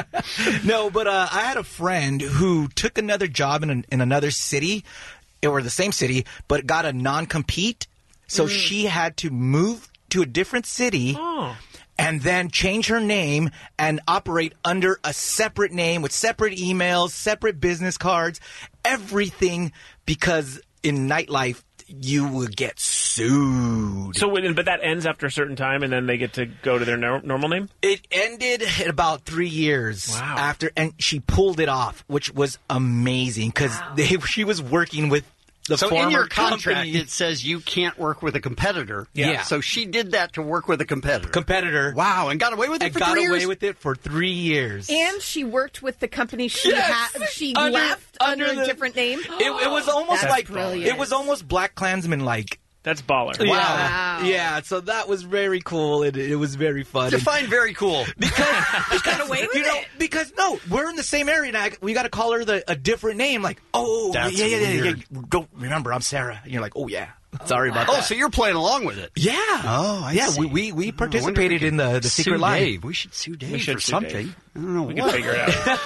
No, but I had a friend who took another job in another city, or the same city, but got a non-compete. So she had to move to a different city and then change her name and operate under a separate name with separate emails, separate business cards, everything, because in nightlife, you will get sued. So, but that ends after a certain time, and then they get to go to their normal name? It ended in about 3 years Wow. after, and she pulled it off, which was amazing, because she was working with the So former in your contract, company. it says you can't work with a competitor. Yeah. So she did that to work with a competitor. Wow, Wow, and got away with it and for got 3 years? away with it for 3 years. And she worked with the company she she Under- left under under a the- different name. It was almost That's like brilliant. it was almost Black Klansman like. That's baller. Wow. Yeah, so that was very cool. It was very fun. Define very cool. Because got away with it. Because no, we're in the same area now. We got to call her a different name. Like, oh, That's yeah. weird. Don't remember, I'm Sarah. And you're like, oh yeah. Sorry about Oh, that. so you're playing along with it? Yeah. Oh, I yeah. see. We participated in the secret sue life. Dave. We should sue Dave should for sue something. Dave. I don't know We what. can figure it out.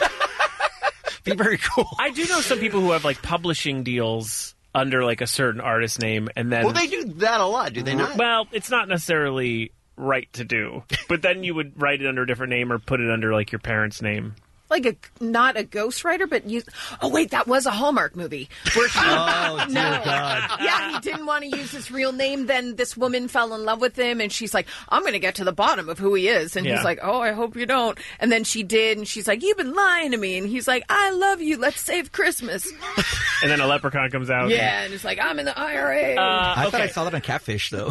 Be very cool. I do know some people who have like publishing deals under like a certain artist name, and then Well, they do that a lot, do they not? Well, it's not necessarily right to do, but then you would write it under a different name or put it under like your parents' name. Like not a ghostwriter, but you. Oh wait, that was a Hallmark movie. Where he, Oh, dear God. Yeah, he didn't want to use his real name. Then this woman fell in love with him, and she's like, "I'm going to get to the bottom of who he is." And Yeah. he's like, "Oh, I hope you don't." And then she did, and she's like, "You've been lying to me." And he's like, "I love you. Let's save Christmas." And then a leprechaun comes out. Yeah, and it's like, "I'm in the IRA." I thought I Okay. saw that on Catfish, though.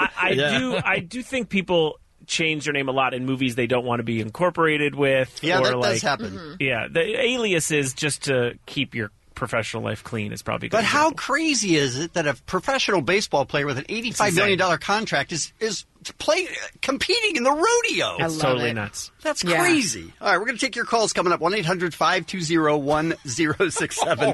I do think people change their name a lot in movies they don't want to be incorporated with. Yeah, or that like, does happen. Yeah, the alias is just to keep your professional life clean is probably a good But how example. crazy is it that a professional baseball player with an $85 million contract is competing in the rodeo? I It's love totally it. nuts. That's Yeah. crazy. All right, we're going to take your calls coming up. 1-800-520-1067.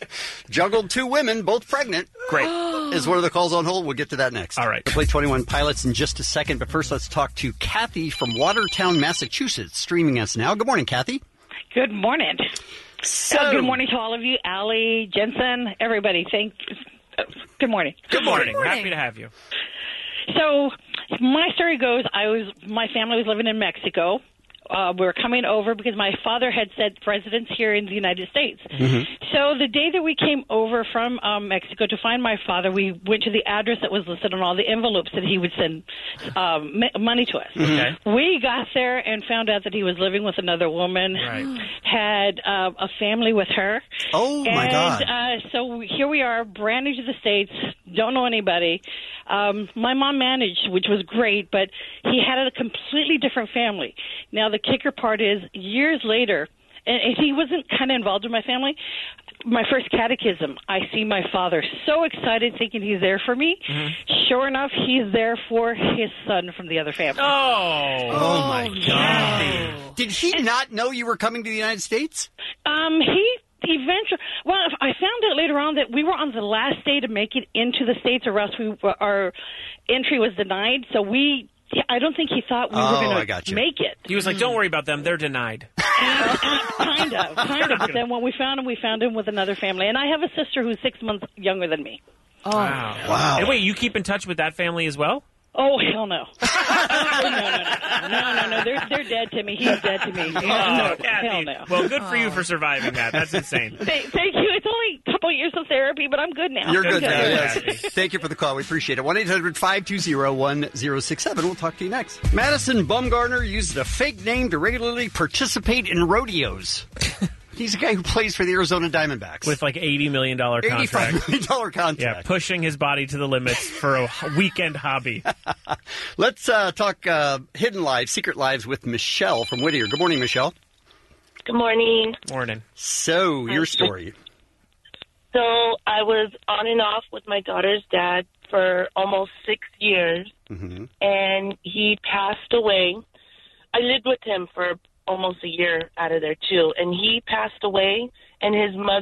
Juggled 2 women, both pregnant. Great. Is one of the calls on hold. We'll get to that next. All right. We'll play 21 Pilots in just a second, but first let's talk to Kathy from Watertown, Massachusetts, streaming us now. Good morning, Kathy. Good morning. Good morning to all of you, Allie, Jensen, everybody. Good morning. Good morning. Happy to have you. So my story goes, my family was living in Mexico. We were coming over because my father had set residence here in the United States. Mm-hmm. So the day that we came over from Mexico to find my father, we went to the address that was listed on all the envelopes that he would send money to us. Okay. We got there and found out that he was living with another woman, had a family with her. Oh, my God. So here we are, brand new to the States, don't know anybody. My mom managed, which was great, but he had a completely different family. Now, the kicker part is years later, and he wasn't kind of involved in my family, my first catechism, I see my father so excited thinking he's there for me. Mm-hmm. Sure enough, he's there for his son from the other family. Oh my God. Did he not know you were coming to the United States? He eventually, well, I found out later on that we were on the last day to make it into the States, or else our entry was denied. So I don't think he thought we were going to make it. He was like, don't worry about them. They're denied. Kind of. But then when we found him with another family. And I have a sister who's 6 months younger than me. Oh. Wow. And wait, you keep in touch with that family as well? Oh, hell no. No. They're dead to me. He's dead to me. No, hell no. Well, good for you for surviving that. That's insane. Thank you. It's only a couple of years of therapy, but I'm good now. You're good now, yes. Thank you for the call. We appreciate it. 1-800-520-1067. We'll talk to you next. Madison Bumgarner used a fake name to regularly participate in rodeos. He's a guy who plays for the Arizona Diamondbacks. With like $80 million contract. $85 million contract. Yeah, pushing his body to the limits for a weekend hobby. Let's talk hidden lives, secret lives with Michelle from Whittier. Good morning, Michelle. Good morning. Morning. So, your story. So, I was on and off with my daughter's dad for almost 6 years, and he passed away. I lived with him for almost a year out of there, too, and he passed away, and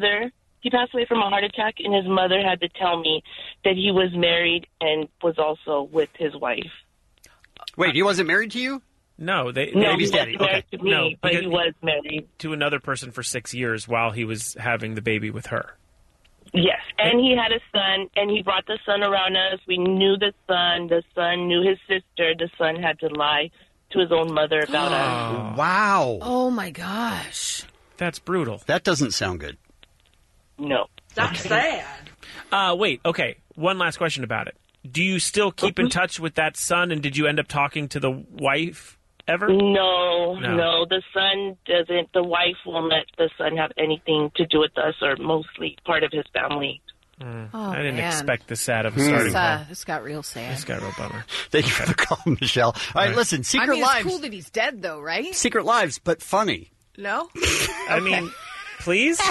he passed away from a heart attack, and his mother had to tell me that he was married and was also with his wife. Wait, he wasn't married to you? No, he wasn't married to me, but he was married to another person for 6 years while he was having the baby with her. Yes, and he had a son, and he brought the son around us. We knew the son knew his sister. The son had to lie to his own mother about us. Wow. Oh, my gosh. That's brutal. That doesn't sound good. No. That's sad. Wait, okay. One last question about it. Do you still keep in touch with that son, and did you end up talking to the wife ever? No. The son doesn't. The wife won't let the son have anything to do with us, or mostly part of his family. I didn't expect this sad of a starting call. This got real sad. This got real bummer. Thank you for the call, Michelle. All right, listen, Secret Lives. It's cool that he's dead, though, right? Secret Lives, but funny. No? I mean, please?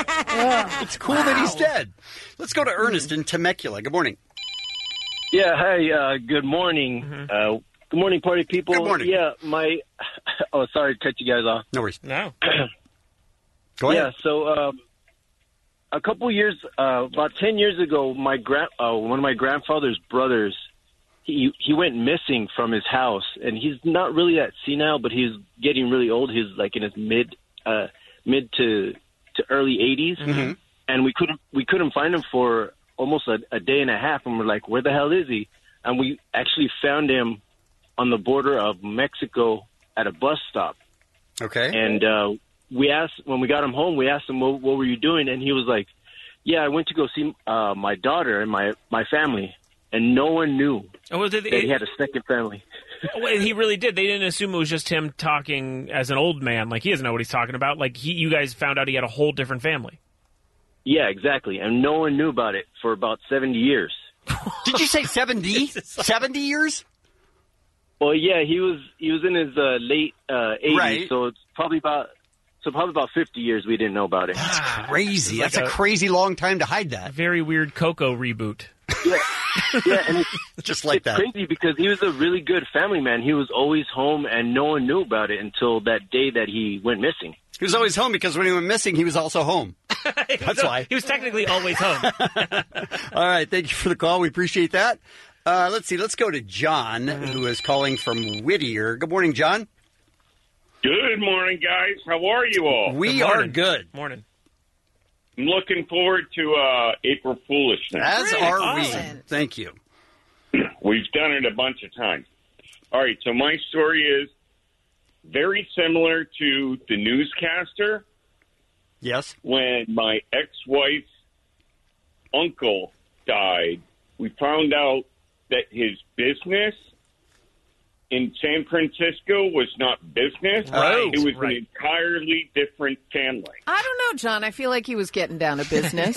It's cool that he's dead. Let's go to Ernest in Temecula. Good morning. Yeah, hi, good morning. Good morning, party people. Good morning. Yeah, oh, sorry to cut you guys off. No worries. No. Go ahead. Yeah, so a couple years, about 10 years ago, one of my grandfather's brothers, he went missing from his house, and he's not really that senile, but he's getting really old. He's like in his mid to early 80s, and we couldn't find him for almost a day and a half, and we're like, where the hell is he? And we actually found him on the border of Mexico at a bus stop. Okay. And when we got him home, we asked him, what were you doing? And he was like, yeah, I went to go see my daughter and my family. And no one knew that he had a second family. Well, he really did. They didn't assume it was just him talking as an old man. Like, he doesn't know what he's talking about. Like, you guys found out he had a whole different family. Yeah, exactly. And no one knew about it for about 70 years. Did you say 70? 70 years? Well, yeah, he was in his late 80s, right. So it's probably about 50 years we didn't know about it. That's crazy. That's a crazy long time to hide that. Very weird Coco reboot. Yeah, and it's just like that. Crazy because he was a really good family man. He was always home, and no one knew about it until that day that he went missing. He was always home because when he went missing, he was also home. That's why. He was technically always home. All right. Thank you for the call. We appreciate that. Let's see. Let's go to John, who is calling from Whittier. Good morning, John. Good morning, guys. How are you all? We are good. Morning. I'm looking forward to April Foolishness. As are we. Thank you. We've done it a bunch of times. All right, so my story is very similar to the newscaster. Yes. When my ex-wife's uncle died, we found out that his business in San Francisco was not business. Right. It was an entirely different family. I don't know, John. I feel like he was getting down to business.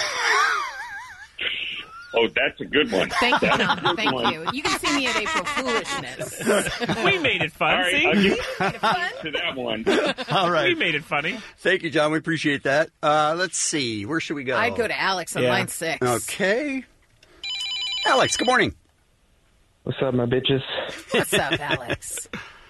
Oh, that's a good one. Thank you, That's a John. good Thank one. you. You can see me at April Foolishness. We made it fun. All right, See? I'll give to that one. All right. We made it funny. Thank you, John. We appreciate that. Let's see. Where should we go? I'd go to Alex on line 6. Okay. Alex, good morning. What's up, my bitches? What's up, Alex?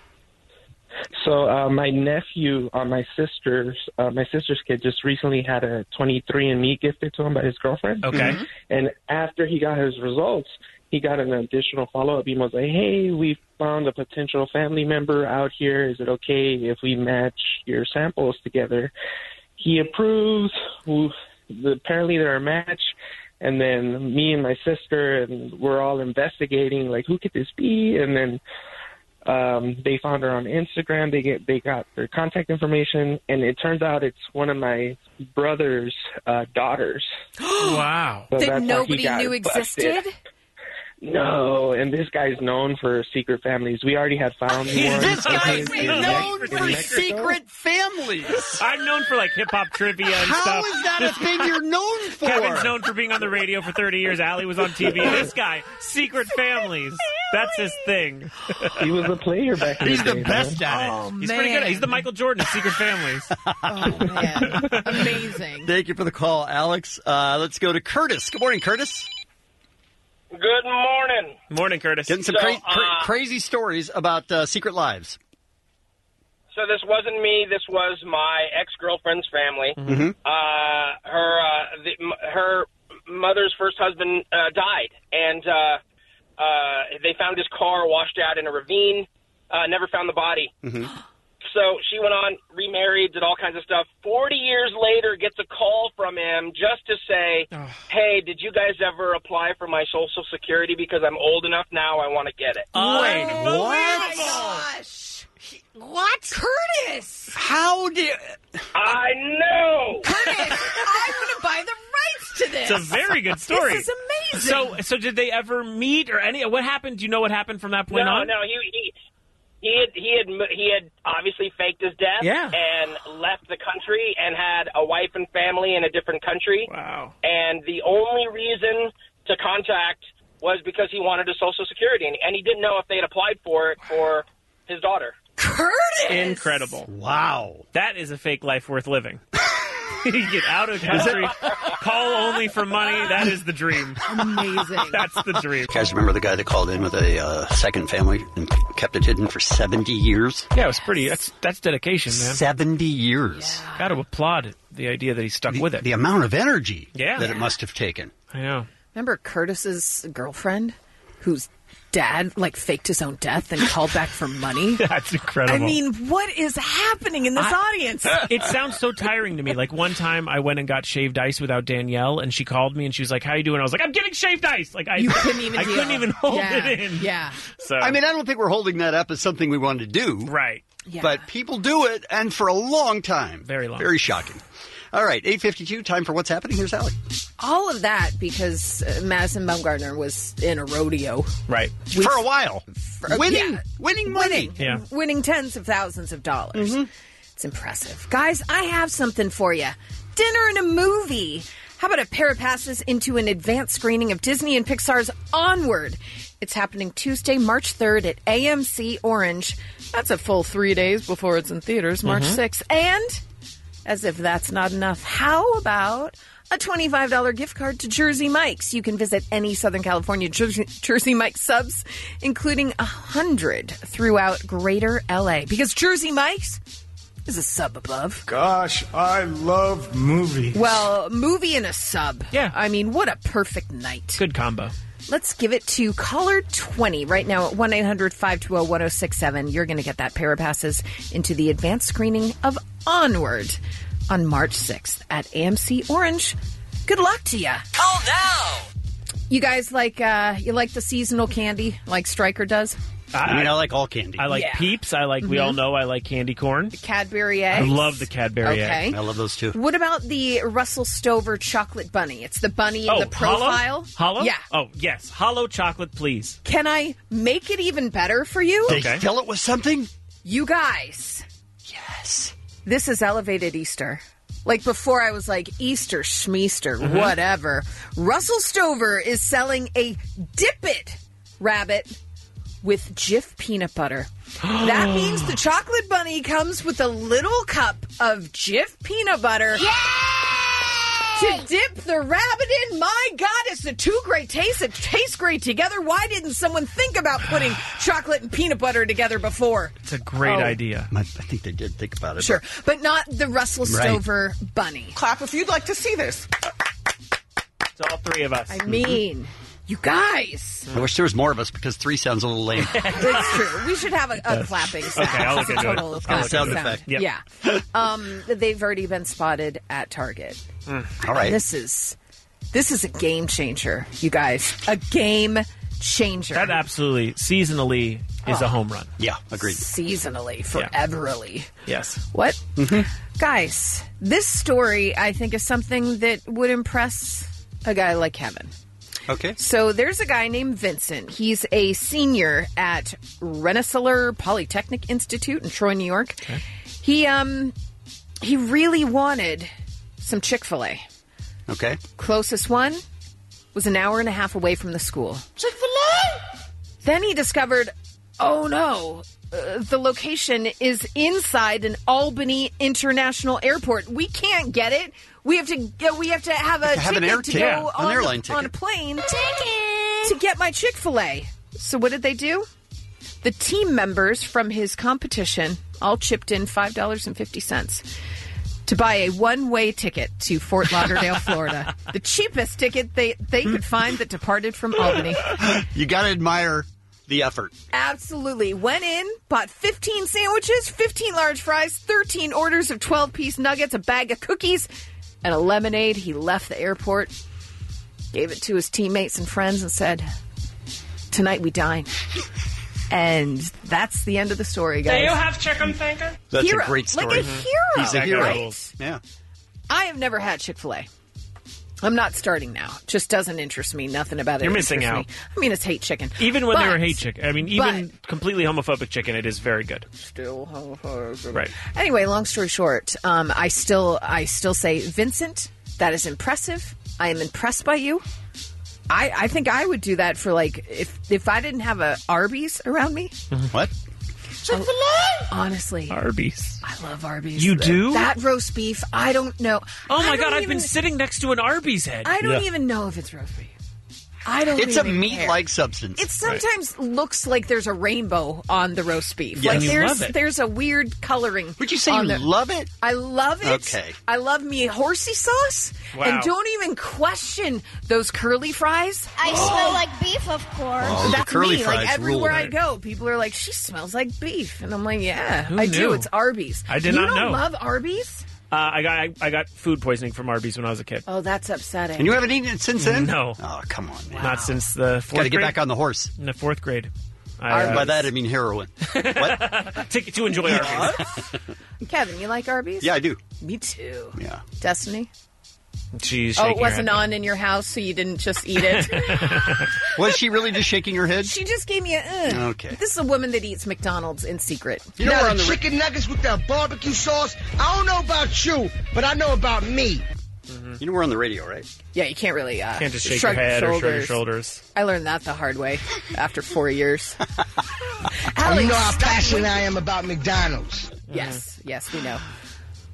So my nephew, my sister's kid just recently had a 23andMe gifted to him by his girlfriend. Okay. Mm-hmm. And after he got his results, he got an additional follow-up email saying, hey, we found a potential family member out here. Is it okay if we match your samples together? He approves. Apparently they're a match. And then me and my sister, and we're all investigating, like, who could this be? And then they found her on Instagram. They got her contact information, and it turns out it's one of my brother's daughters. Wow. So That that's how he nobody got knew existed? busted. No, and this guy's known for secret families. We already had found one. This guy's in known for Mexico. secret families. I'm known for like hip hop trivia and How stuff. is that a thing you're known for? Kevin's known for being on the radio for 30 years. Allie was on TV. This guy, secret families. That's his thing. He was a player back in He's the the day, best man. at it. Oh, He's man. pretty good. He's the Michael Jordan of secret families. Oh, man. Amazing. Thank you for the call, Alex. Let's go to Curtis. Good morning, Curtis. Good morning. Morning, Curtis. Getting some crazy stories about secret lives. So this wasn't me. This was my ex-girlfriend's family. Mm-hmm. Her mother's first husband died, and they found his car washed out in a ravine. Never found the body. Mm-hmm. So she went on, remarried, did all kinds of stuff. 40 years later, gets a call from him just to say, hey, did you guys ever apply for my Social Security? Because I'm old enough now, I want to get it. Wait, what? Gosh. What? Curtis! How did... I know! Curtis, I want to buy the rights to this. It's a very good story. This is amazing. So did they ever meet or any? What happened? Do you know what happened from that point on? No, he had obviously faked his death and left the country and had a wife and family in a different country. Wow. And the only reason to contact was because he wanted a Social Security, and he didn't know if they had applied for it for his daughter. Curtis! Incredible. Wow. That is a fake life worth living. You get out of the country, call only for money. That is the dream. Amazing. That's the dream. You guys remember the guy that called in with a second family and kept it hidden for 70 years? Yeah, it was pretty. That's dedication, man. 70 years. Yeah. Got to applaud the idea that he stuck with it. The amount of energy that it Yeah. must have taken. I know. Remember Curtis's girlfriend whose dad faked his own death and called back for money? That's incredible. I mean, what is happening in this audience? It sounds so tiring to me. Like one time I went and got shaved ice without Danielle, and she called me and she was like, how you doing? I was like, I'm getting shaved ice. Like You couldn't even I deal. couldn't even hold Yeah. it in. Yeah. So I mean, I don't think we're holding that up as something we wanted to do. Right. Yeah. But people do it, and for a long time. Very long. Very shocking. All right, 8:52, time for What's Happening. Here's Allie. All of that because Madison Bumgarner was in a rodeo. Right. For a while. Winning. Yeah. Winning money. Yeah. Winning tens of thousands of dollars. It's impressive. Guys, I have something for you. Dinner and a movie. How about a pair of passes into an advanced screening of Disney and Pixar's Onward? It's happening Tuesday, March 3rd at AMC Orange. That's a full 3 days before it's in theaters, March 6th. And, as if that's not enough, how about a $25 gift card to Jersey Mike's? You can visit any Southern California Jersey Mike's subs, including 100 throughout greater LA. Because Jersey Mike's, is a sub above. Gosh, I love movies. Well, movie and a sub. Yeah. I mean, what a perfect night. Good combo. Let's give it to caller 20 right now at 1-800-520-1067. You're going to get that pair of passes into the advanced screening of Onward on March 6th at AMC Orange. Good luck to you. Call now. You guys like the seasonal candy like Stryker does? I like all candy. I like Peeps. I like. We all know I like candy corn. The Cadbury eggs. I love the Cadbury eggs. I love those too. What about the Russell Stover chocolate bunny? It's the bunny in the profile. Hollow? Yeah. Oh, yes. Hollow chocolate, please. Can I make it even better for you? They fill it with something? You guys. Yes. This is elevated Easter. Like before I was like, Easter, schmeaster, whatever. Russell Stover is selling a Dip It rabbit with Jif peanut butter. That means the chocolate bunny comes with a little cup of Jif peanut butter to dip the rabbit in. My God, it's the two great tastes. It tastes great together. Why didn't someone think about putting chocolate and peanut butter together before? It's a great idea. I think they did think about it. Sure, but not the Russell Stover bunny. Clap if you'd like to see this. It's all three of us. I mean... You guys. I wish there was more of us because 3 sounds a little lame. It's true. We should have a clapping sound. Okay, I'll look into it. Total Sound effect. Yep. Yeah. They've already been spotted at Target. All right. This is a game changer, you guys. A game changer. That absolutely, seasonally, is a home run. Yeah, agreed. Seasonally, foreverly. Yes. What? Guys, this story, I think, is something that would impress a guy like Kevin. Okay. So there's a guy named Vincent. He's a senior at Rensselaer Polytechnic Institute in Troy, New York. Okay. He really wanted some Chick-fil-A. Okay. Closest one was an hour and a half away from the school. Chick-fil-A! Then he discovered, oh no, the location is inside an Albany International Airport. We can't get it. We have to have a ticket to go on a plane to get my Chick-fil-A. So what did they do? The team members from his competition all chipped in $5.50 to buy a one-way ticket to Fort Lauderdale, Florida. The cheapest ticket they could find that departed from Albany. You got to admire the effort. Absolutely. Went in, bought 15 sandwiches, 15 large fries, 13 orders of 12-piece nuggets, a bag of cookies, and a lemonade. He left the airport, gave it to his teammates and friends, and said, "Tonight we dine." And that's the end of the story, guys. Do you have chicken finger? That's hero. a great story. Like a hero. He's a hero. Right? Yeah. I have never had Chick-fil-A. I'm not starting now. Just doesn't interest me. Nothing about it. You're missing out. Me. I mean, it's hate chicken. Even when they were hate chicken. I mean, even completely homophobic chicken, it is very good. Still homophobic. Right. Anyway, long story short, I still say, Vincent, that is impressive. I am impressed by you. I think I would do that for, like, if I didn't have a Arby's around me. What? Chick-fil-A? Honestly. Arby's. I love Arby's. You do? That roast beef, I don't know. Oh, my God, I've been sitting next to an Arby's head. I don't even know if it's roast beef. I don't It's a even meat-like care. substance. It sometimes looks like there's a rainbow on the roast beef. Yes. Like You love it. there's a weird coloring. Would you say you love it? I love it. Okay. I love me horsey sauce. Wow. And don't even question those curly fries. I smell like beef, of course. Oh, That's the curly me. fries Like everywhere rule. I go, people are like, "She smells like beef," and I'm like, "Yeah, Who I knew? do. It's Arby's." I did you not don't know. love Arby's? I got food poisoning from Arby's when I was a kid. Oh, that's upsetting. And you haven't eaten it since then? No. Oh, come on, man. Not since the 4th grade. Got to get back on the horse. In the 4th grade. By that, I mean heroin. What? To enjoy Arby's. Kevin, you like Arby's? Yeah, I do. Me too. Yeah. Destiny? She's Oh, shaking it wasn't her head. on in your house, so you didn't just eat it. Was she really just shaking her head? She just gave me a. Okay. This is a woman that eats McDonald's in secret. You know, the chicken nuggets with that barbecue sauce? I don't know about you, but I know about me. You know we're on the radio, right? Yeah, you can't really. Can't just shake shrug your head or shrug your shoulders. shoulders. I learned that the hard way after 4 years. And you know how passionate I am about McDonald's. Yes, we know.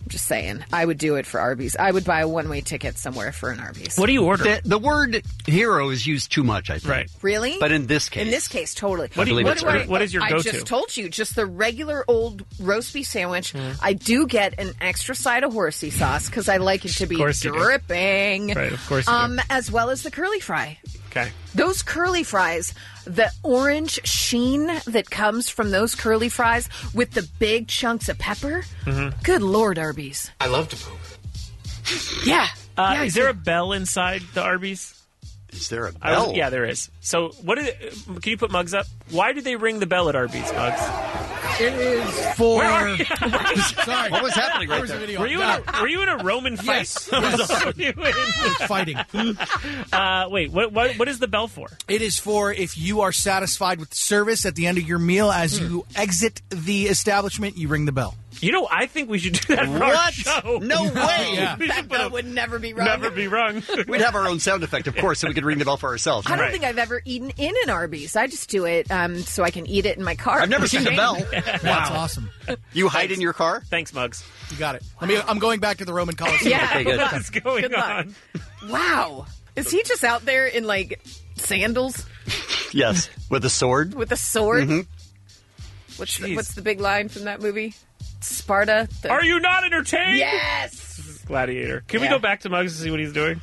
Just saying. I would do it for Arby's. I would buy a one-way ticket somewhere for an Arby's. What do you order? The word hero is used too much, I think. Right. Really? But in this case. In this case, totally. What is your go-to? I just told you. Just the regular old roast beef sandwich. I do get an extra side of horsey sauce because I like it to be dripping. Right, of course you do. As well as the curly fry. Okay. Those curly fries, the orange sheen that comes from those curly fries with the big chunks of pepper. Good Lord, Arby's. I love to poop. Yeah. Is there a bell inside the Arby's? Is there a bell? Yeah, there is. So, can you put Muggs up? Why do they ring the bell at Arby's, Muggs? It is for... Where are you? Sorry. What was happening right there? Were you in a Roman fight? Yes. Fighting. Wait, what is the bell for? It is for if you are satisfied with the service at the end of your meal, as you exit the establishment, you ring the bell. You know, I think we should do that for our show. No way! Yeah. That bell would never be rung. Never be rung. We'd have our own sound effect, of course, so we could ring the bell for ourselves. I don't think I've ever eaten in an Arby's. I just do it so I can eat it in my car. I've never seen the bell. That's awesome. You hide in your car? Thanks, Muggs. You got it. I'm going back to the Roman Coliseum. Yeah. Okay, good. What's going Good luck. on? Wow. Is he just out there in, like, sandals Yes, with a sword. with a sword? Mhm. What's the big line from that movie? Sparta? Are you not entertained? Yes! Gladiator. Can we Yeah. go back to Muggs to see what he's doing?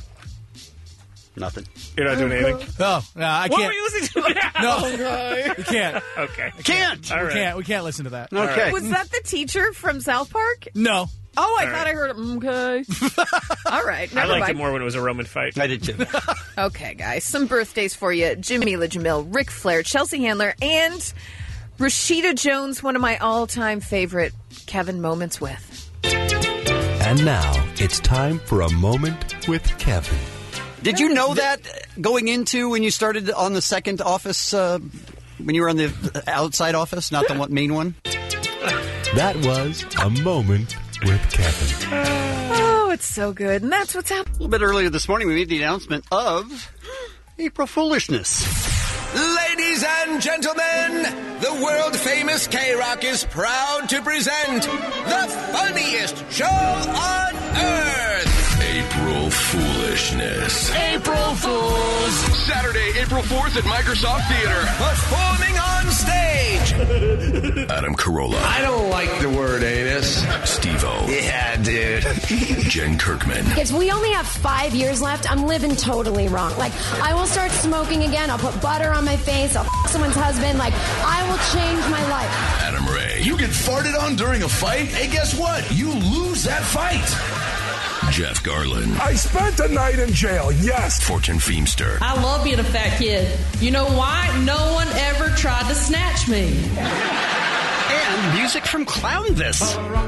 Nothing. You're not doing anything? No, I What can't. were you listening to now? No, we can't. Okay. Can't! All right. We can't listen to that. Okay. Was that the teacher from South Park? No. Oh, I All thought right. I heard it. Okay. All right. I Never liked mind. it more when it was a Roman fight. I did too. Okay, guys. Some birthdays for you. Jameela Jamil, Ric Flair, Chelsea Handler, and Rashida Jones, one of my all-time favorite Kevin moments with. And now it's time for a moment with Kevin. Did you know that going into when you started on the second office, when you were on the outside office, not the main one? That was a moment with Kevin. Oh, it's so good. And that's what's happening. A little bit earlier this morning, we made the announcement of April Foolishness. Ladies and gentlemen, the world-famous K-Rock is proud to present the funniest show on earth. April Foolishness. April Fools. Saturday, April 4th at Microsoft Theater. Performing on stage. Adam Carolla. I don't like the word anus. Steve-O. Yeah, dude. Jen Kirkman. If we only have 5 years left, I'm living totally wrong. Like, I will start smoking again. I'll put butter on my face. I'll f someone's husband. Like, I will change my life. Adam Ray. You get farted on during a fight? Hey, guess what? You lose that fight. Jeff Garland. I spent a night in jail, yes. Fortune Feimster. I love being a fat kid. You know why? No one ever tried to snatch me. And music from Clownvis.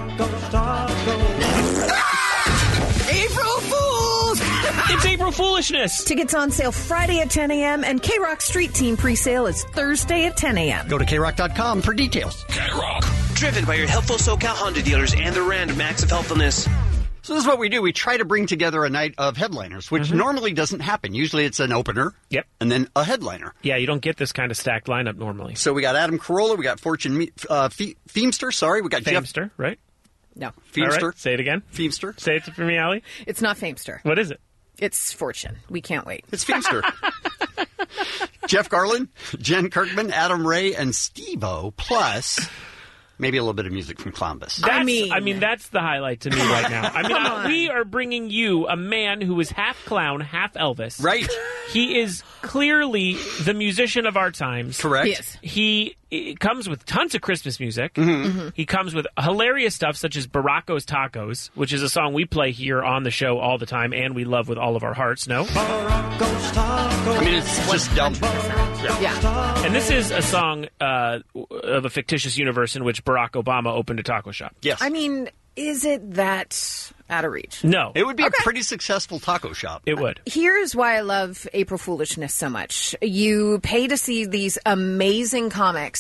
April Fools! It's April Foolishness. Tickets on sale Friday at 10 a.m. and K-Rock Street Team pre-sale is Thursday at 10 a.m. Go to krock.com for details. K-Rock. Driven by your helpful SoCal Honda dealers and the random acts of helpfulness. So this is what we do. We try to bring together a night of headliners, which normally doesn't happen. Usually it's an opener. Yep. And then a headliner. Yeah, you don't get this kind of stacked lineup normally. So we got Adam Carolla, we got Fortune Feimster, sorry. We got Feimster, Jeff. right? No. Feimster. All right, say it again. Feimster. Say it for me, Allie. It's not Feimster. What is it? It's Fortune. We can't wait. It's Feimster. Jeff Garland, Jen Kirkman, Adam Ray, and Steve-O, plus maybe a little bit of music from Clownvis. I mean, that's the highlight to me right now. I mean, we are bringing you a man who is half clown, half Elvis. Right. He is clearly the musician of our times. Correct. Yes. He comes with tons of Christmas music. Mm-hmm. He comes with hilarious stuff such as Baracco's Tacos, which is a song we play here on the show all the time and we love with all of our hearts, no? I mean, it's just dumb. Yeah. And this is a song of a fictitious universe in which Barack Obama opened a taco shop. Yes. I mean, is it that out of reach? No. It would be a pretty successful taco shop. It would. Here's why I love April Foolishness so much. You pay to see these amazing comics,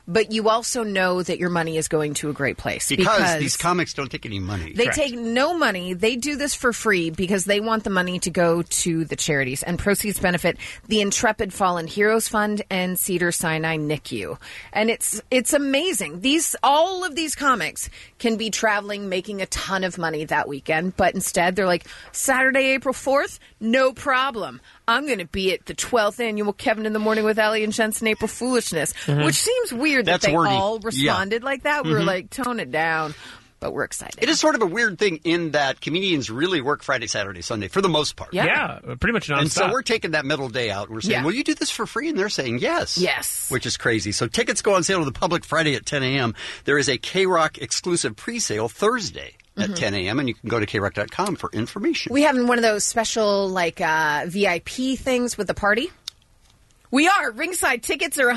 but you also know that your money is going to a great place. Because these comics don't take any money. They take no money. They do this for free because they want the money to go to the charities, and proceeds benefit the Intrepid Fallen Heroes Fund and Cedars-Sinai NICU. And it's amazing. All of these comics can be traveling, making a ton of money that weekend, but instead they're like, Saturday, April 4th, no problem. I'm going to be at the 12th annual Kevin in the Morning with Ellie and Jensen April Foolishness, which seems weird that they all responded like that. We were like, tone it down. But we're excited. It is sort of a weird thing in that comedians really work Friday, Saturday, Sunday for the most part. Yeah, pretty much nonstop. And so we're taking that middle day out. We're saying, will you do this for free? And they're saying yes. Yes. Which is crazy. So tickets go on sale to the public Friday at 10 a.m. There is a K-Rock exclusive pre-sale Thursday at 10 a.m. and you can go to krock.com for information. We having one of those special VIP things with the party? We are. Ringside tickets are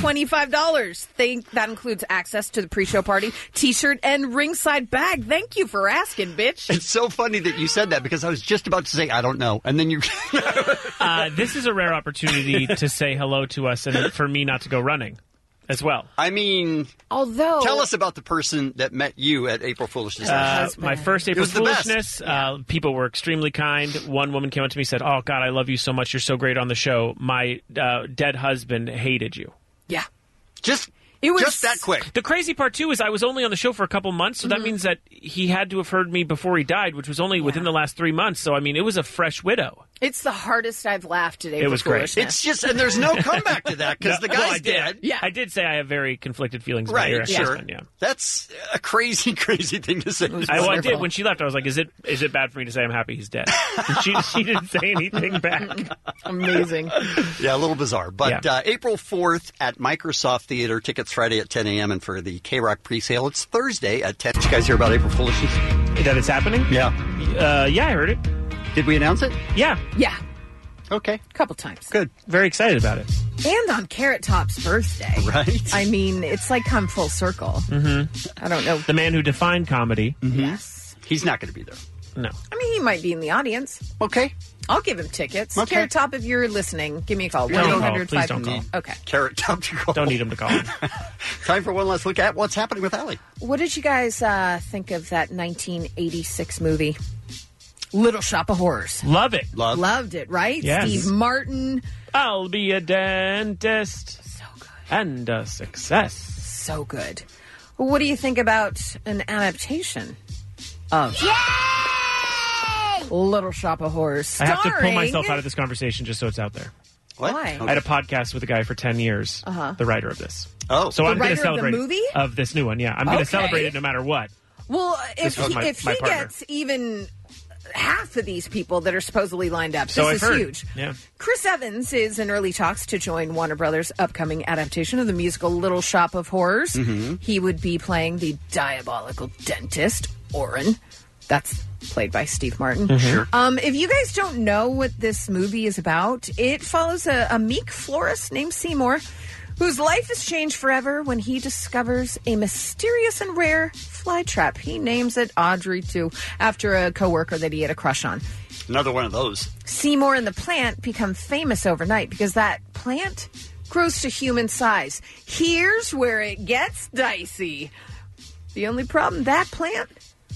$125. That includes access to the pre-show party, T-shirt, and ringside bag. Thank you for asking, bitch. It's so funny that you said that because I was just about to say, I don't know. And then you... This is a rare opportunity to say hello to us and for me not to go running as well. I mean... Although... Tell us about the person that met you at April Foolishness. My first April Foolishness, people were extremely kind. One woman came up to me and said, oh, God, I love you so much. You're so great on the show. My dead husband hated you. Yeah. It was just that quick. The crazy part, too, is I was only on the show for a couple months, so that means that he had to have heard me before he died, which was only within the last 3 months. So, I mean, it was a fresh widow. It's the hardest I've laughed today. It was great. It's just, and there's no comeback to that because the guy's dead. Yeah. I did say I have very conflicted feelings about your ex-husband. Yeah. That's a crazy, crazy thing to say. I did. When she left, I was like, is it bad for me to say I'm happy he's dead? she didn't say anything back. Amazing. Yeah, a little bizarre. But April 4th at Microsoft Theater, tickets Friday at 10 a.m. And for the K-Rock pre-sale, it's Thursday at 10. Did you guys hear about April Foolishness? That it's happening? Yeah. Yeah, I heard it. Did we announce it? Yeah. Yeah. Okay. A couple times. Good. Very excited about it. And on Carrot Top's birthday. Right. I mean, it's like come full circle. Mm-hmm. I don't know. The man who defined comedy. Mm-hmm. Yes. He's not going to be there. No. I mean, he might be in the audience. Okay. I'll give him tickets. Okay. Carrot Top, if you're listening, give me a call. Don't 1-800-5. Please don't call. Okay. Carrot Top to call. Don't need him to call. Time for one last look at what's happening with Allie. What did you guys think of that 1986 movie? Little Shop of Horrors. Love it. Loved it, right? Yes. Steve Martin. I'll be a dentist. So good. And a success. So good. What do you think about an adaptation of Little Shop of Horrors? I have to pull myself out of this conversation just so it's out there. What? Why? I had a podcast with a guy for 10 years, the writer of this. Oh. So The I'm going writer to of the celebrate movie? of this new one, yeah. I'm going to celebrate it no matter what. Well, if This was my he partner. gets even half of these people that are supposedly lined up, So this I've is heard. huge. Yeah. Chris Evans is in early talks to join Warner Brothers' upcoming adaptation of the musical Little Shop of Horrors. He would be playing the diabolical dentist, Oren. That's played by Steve Martin. Sure. If you guys don't know what this movie is about, it follows a meek florist named Seymour whose life is changed forever when he discovers a mysterious and rare fly trap. He names it Audrey, too, after a coworker that he had a crush on. Another one of those. Seymour and the plant become famous overnight because that plant grows to human size. Here's where it gets dicey. The only problem, that plant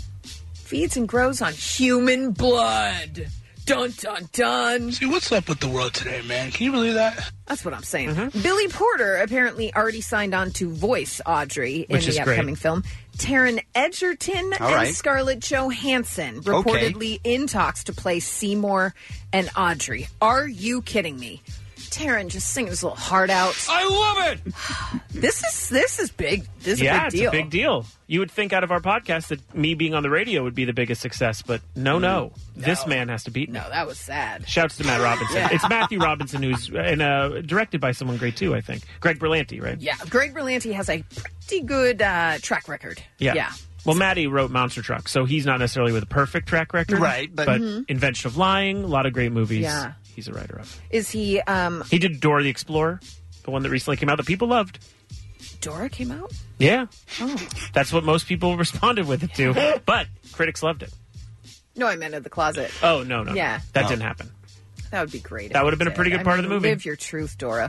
feeds and grows on human blood. Dun, dun, dun. See, what's up with the world today, man? Can you believe that? That's what I'm saying. Billy Porter apparently already signed on to voice Audrey in Which is the great. upcoming film. Taron Egerton All and right. Scarlett Johansson reportedly in talks to play Seymour and Audrey. Are you kidding me? Taron just singing his little heart out. I love it! This is big. This is a big It's deal. a big deal. You would think out of our podcast that me being on the radio would be the biggest success, but no. This man has to beat me. No, that was sad. Shouts to Matt Robinson. Yeah. It's Matthew Robinson who's directed by someone great too, I think. Greg Berlanti, right? Yeah, Greg Berlanti has a pretty good track record. Yeah. Well, Matty wrote Monster Truck, so he's not necessarily with a perfect track record. Right, but- Invention of Lying, a lot of great movies. Yeah. He's a writer of. Is he? He did Dora the Explorer, the one that recently came out that people loved. Dora came out? Yeah. Oh. That's what most people responded with it to, but critics loved it. No, I meant in the closet. Oh, no. Yeah. That didn't happen. That would be great. That would have been a pretty good part of the movie. Live your truth, Dora.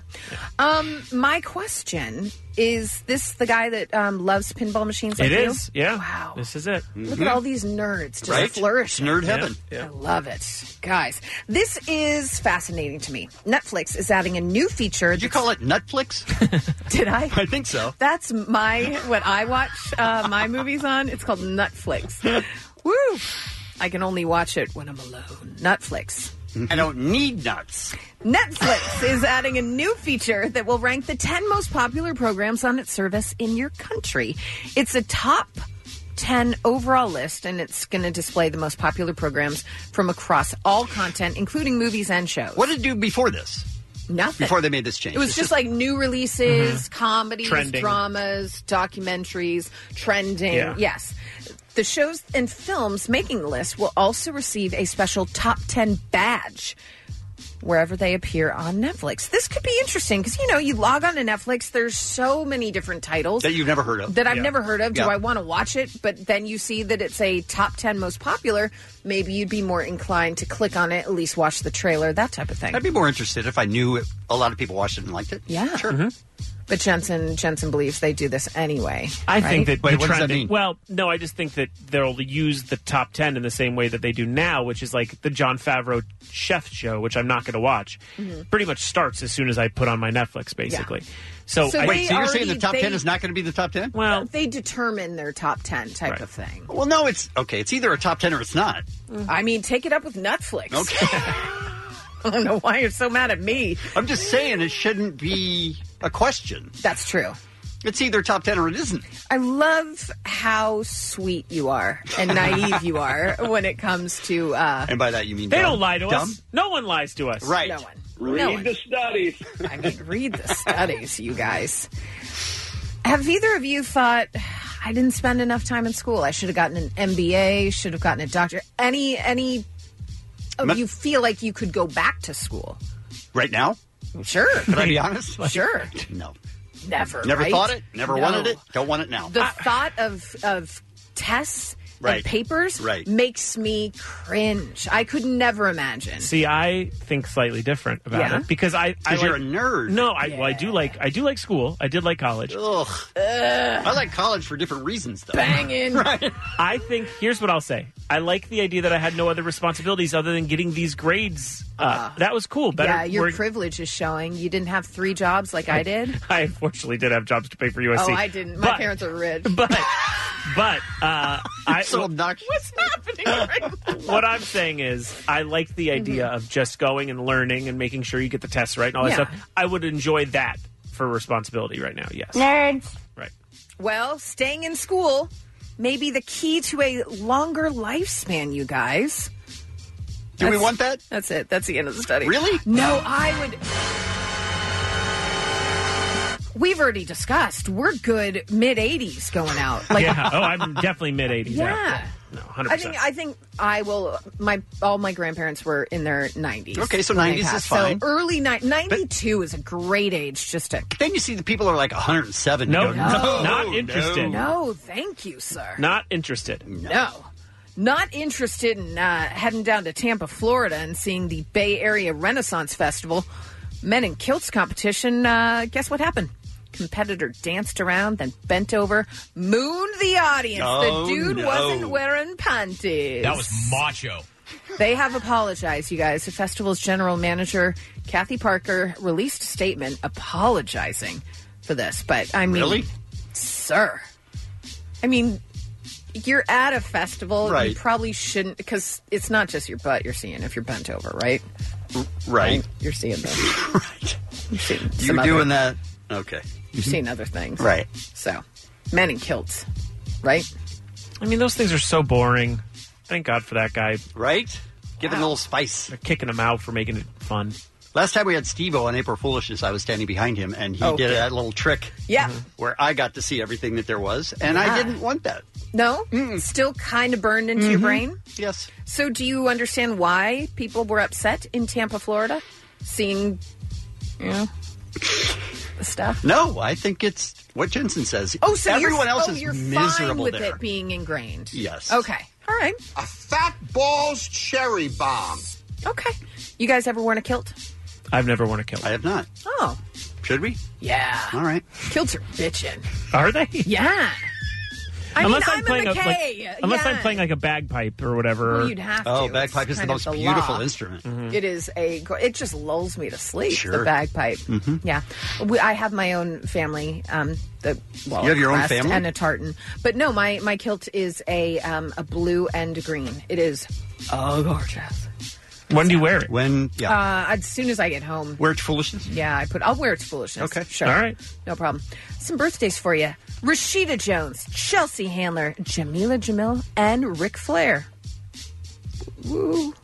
My question is: this the guy that loves pinball machines? Like It you? is. Yeah. Wow. This is it. Look at all these nerds just flourishing. Nerd heaven. I love it. Guys, this is fascinating to me. Netflix is adding a new feature. Did you call it Netflix? Did I? I think so. That's what I watch my movies on. It's called Netflix. Woo! I can only watch it when I'm alone. Netflix. I don't need nuts. Netflix is adding a new feature that will rank the 10 most popular programs on its service in your country. It's a top 10 overall list, and it's going to display the most popular programs from across all content, including movies and shows. What did it do before this? Nothing. Before they made this change. It was just like new releases, comedies, Trending. dramas, documentaries, trending. Yeah. Yes. The shows and films making the list will also receive a special top 10 badge wherever they appear on Netflix. This could be interesting because, you log on to Netflix, there's so many different titles. That you've never heard of. That I've never heard of. Do Yeah. I want to watch it? But then you see that it's a top 10 most popular. Maybe you'd be more inclined to click on it, at least watch the trailer, that type of thing. I'd be more interested if I knew a lot of people watched it and liked it. Yeah. Sure. But Jensen believes they do this anyway. I think right? that the trending. Well, no, I just think that they'll use the top 10 in the same way that they do now, which is like the Jon Favreau chef show, which I'm not going to watch. Mhm. Pretty much starts as soon as I put on my Netflix, basically. So So I, they So you're saying the already- top 10 they- is not going to be the top 10? Well, they determine their top 10 type of thing. Well, no, it's either a top 10 or it's not. I mean, take it up with Netflix. Okay. I don't know why you're so mad at me. I'm just saying it shouldn't be a question. That's true. It's either top 10 or it isn't. I love how sweet you are and naive you are when it comes to... And by that you mean they dumb? don't lie to Dumb? us. No one lies to us. Right. No one. Read the studies. I mean, read the studies, you guys. Have either of you thought, I didn't spend enough time in school? I should have gotten an MBA, should have gotten a doctor. Any of you feel like you could go back to school? Right now? Sure. Can I be honest? Sure. No. Never. Never right? thought it. Never No. wanted it. Don't want it now. The thought of tests Right. and papers Right. makes me cringe. I could never imagine. See, I think slightly different about Yeah? it because I you're a nerd. No, I do like school. I did like college. Ugh. I like college for different reasons, though. Banging. Right. I think here's what I'll say. I like the idea that I had no other responsibilities other than getting these grades. That was cool. Better. Yeah, your we're- privilege is showing. You didn't have 3 jobs like I did. I unfortunately did have jobs to pay for USC. Oh, I didn't. My parents are rich. But I so obnoxious. What's happening right now? what I'm saying is I like the idea of just going and learning and making sure you get the tests right and all that Yeah. stuff. I would enjoy that for responsibility right now. Yes. Nerds. Right. Well, staying in school may be the key to a longer lifespan, you guys. Do we want that? That's it. That's the end of the study. Really? No, I would. We've already discussed. We're good mid-80s going out. Like, yeah. Oh, I'm definitely mid 80s. Yeah. No, 100%. I think I will. All my grandparents were in their 90s. Okay, so when they 90s is passed. fine. So early 92 is a great age just to. Then you see the people are like 107. No, You go, not interested. No, thank you, sir. Not interested. No. Not interested in heading down to Tampa, Florida and seeing the Bay Area Renaissance Festival. Men in Kilts competition. Guess what happened? Competitor danced around, then bent over, mooned the audience. Oh, the dude no. wasn't wearing panties. That was macho. They have apologized, you guys. The festival's general manager, Kathy Parker, released a statement apologizing for this. But, I mean, Really? sir, I mean, you're at a festival. You Right. probably shouldn't, because it's not just your butt you're seeing if you're bent over, right? Right. You're seeing this. Right. You're seeing You're some other- doing that. Okay. You've seen other things. Right. So, men in kilts, right? I mean, those things are so boring. Thank God for that guy. Right? Give it a little spice. They're kicking him out for making it fun. Last time we had Steve-O on April Foolishness, I was standing behind him, and he did that little trick. Yeah. Where I got to see everything that there was, and I Yeah. didn't want that. No? Still kind of burned into your brain? Yes. So do you understand why people were upset in Tampa, Florida? Seeing, the stuff? No, I think it's what Jensen says. Oh, so everyone else is you're miserable fine with there. it being ingrained? Yes. Okay. All right. A fat balls cherry bomb. Okay. You guys ever worn a kilt? I've never worn a kilt. I have not. Oh. Should we? Yeah. All right. Kilts are bitchin'. Are they? Yeah. Unless I'm I'm playing a McKay. I'm playing like a bagpipe or whatever. Well, you'd have to. Oh, bagpipe is the kind of most the beautiful law. instrument. It is it just lulls me to sleep. Sure. The bagpipe. Mhm. Yeah, I have my own family. You have your own crest family? and a tartan. But no, my kilt is a blue and green. It is gorgeous. When do you wear it? When? Yeah. As soon as I get home. Wear it to foolishness? Yeah, I'll wear it to foolishness. Okay. Sure. All right. No problem. Some birthdays for you. Rashida Jones, Chelsea Handler, Jamila Jamil, and Ric Flair. Woo.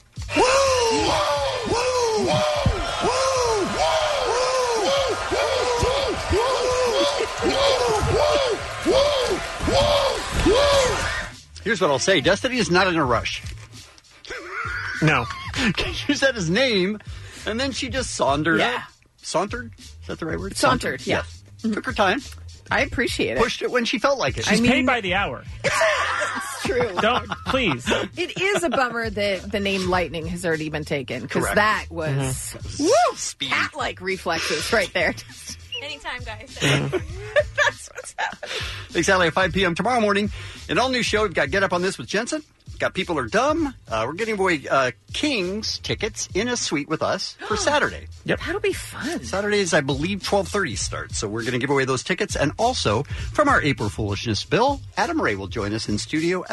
Here's what I'll say. Destiny is not in a rush. No. You said his name, and then she just sauntered. Yeah. Sauntered? Is that the right word? Sauntered, yeah. Yes. Took her time. I appreciate it. Pushed it when she felt like it. She's paid by the hour. It's true. Don't, please. It is a bummer that the name Lightning has already been taken, because Correct. that was woo, cat-like reflexes right there. Anytime, guys. That's what's happening. Exactly at 5 p.m. tomorrow morning. An all-new show. We've got Get Up on This with Jensen. Got People Are Dumb. We're getting away Kings tickets in a suite with us for Saturday. Yep. That'll be fun. Saturday is, I believe, 12:30 start. So we're going to give away those tickets. And also, from our April Foolishness Bill, Adam Ray will join us in studio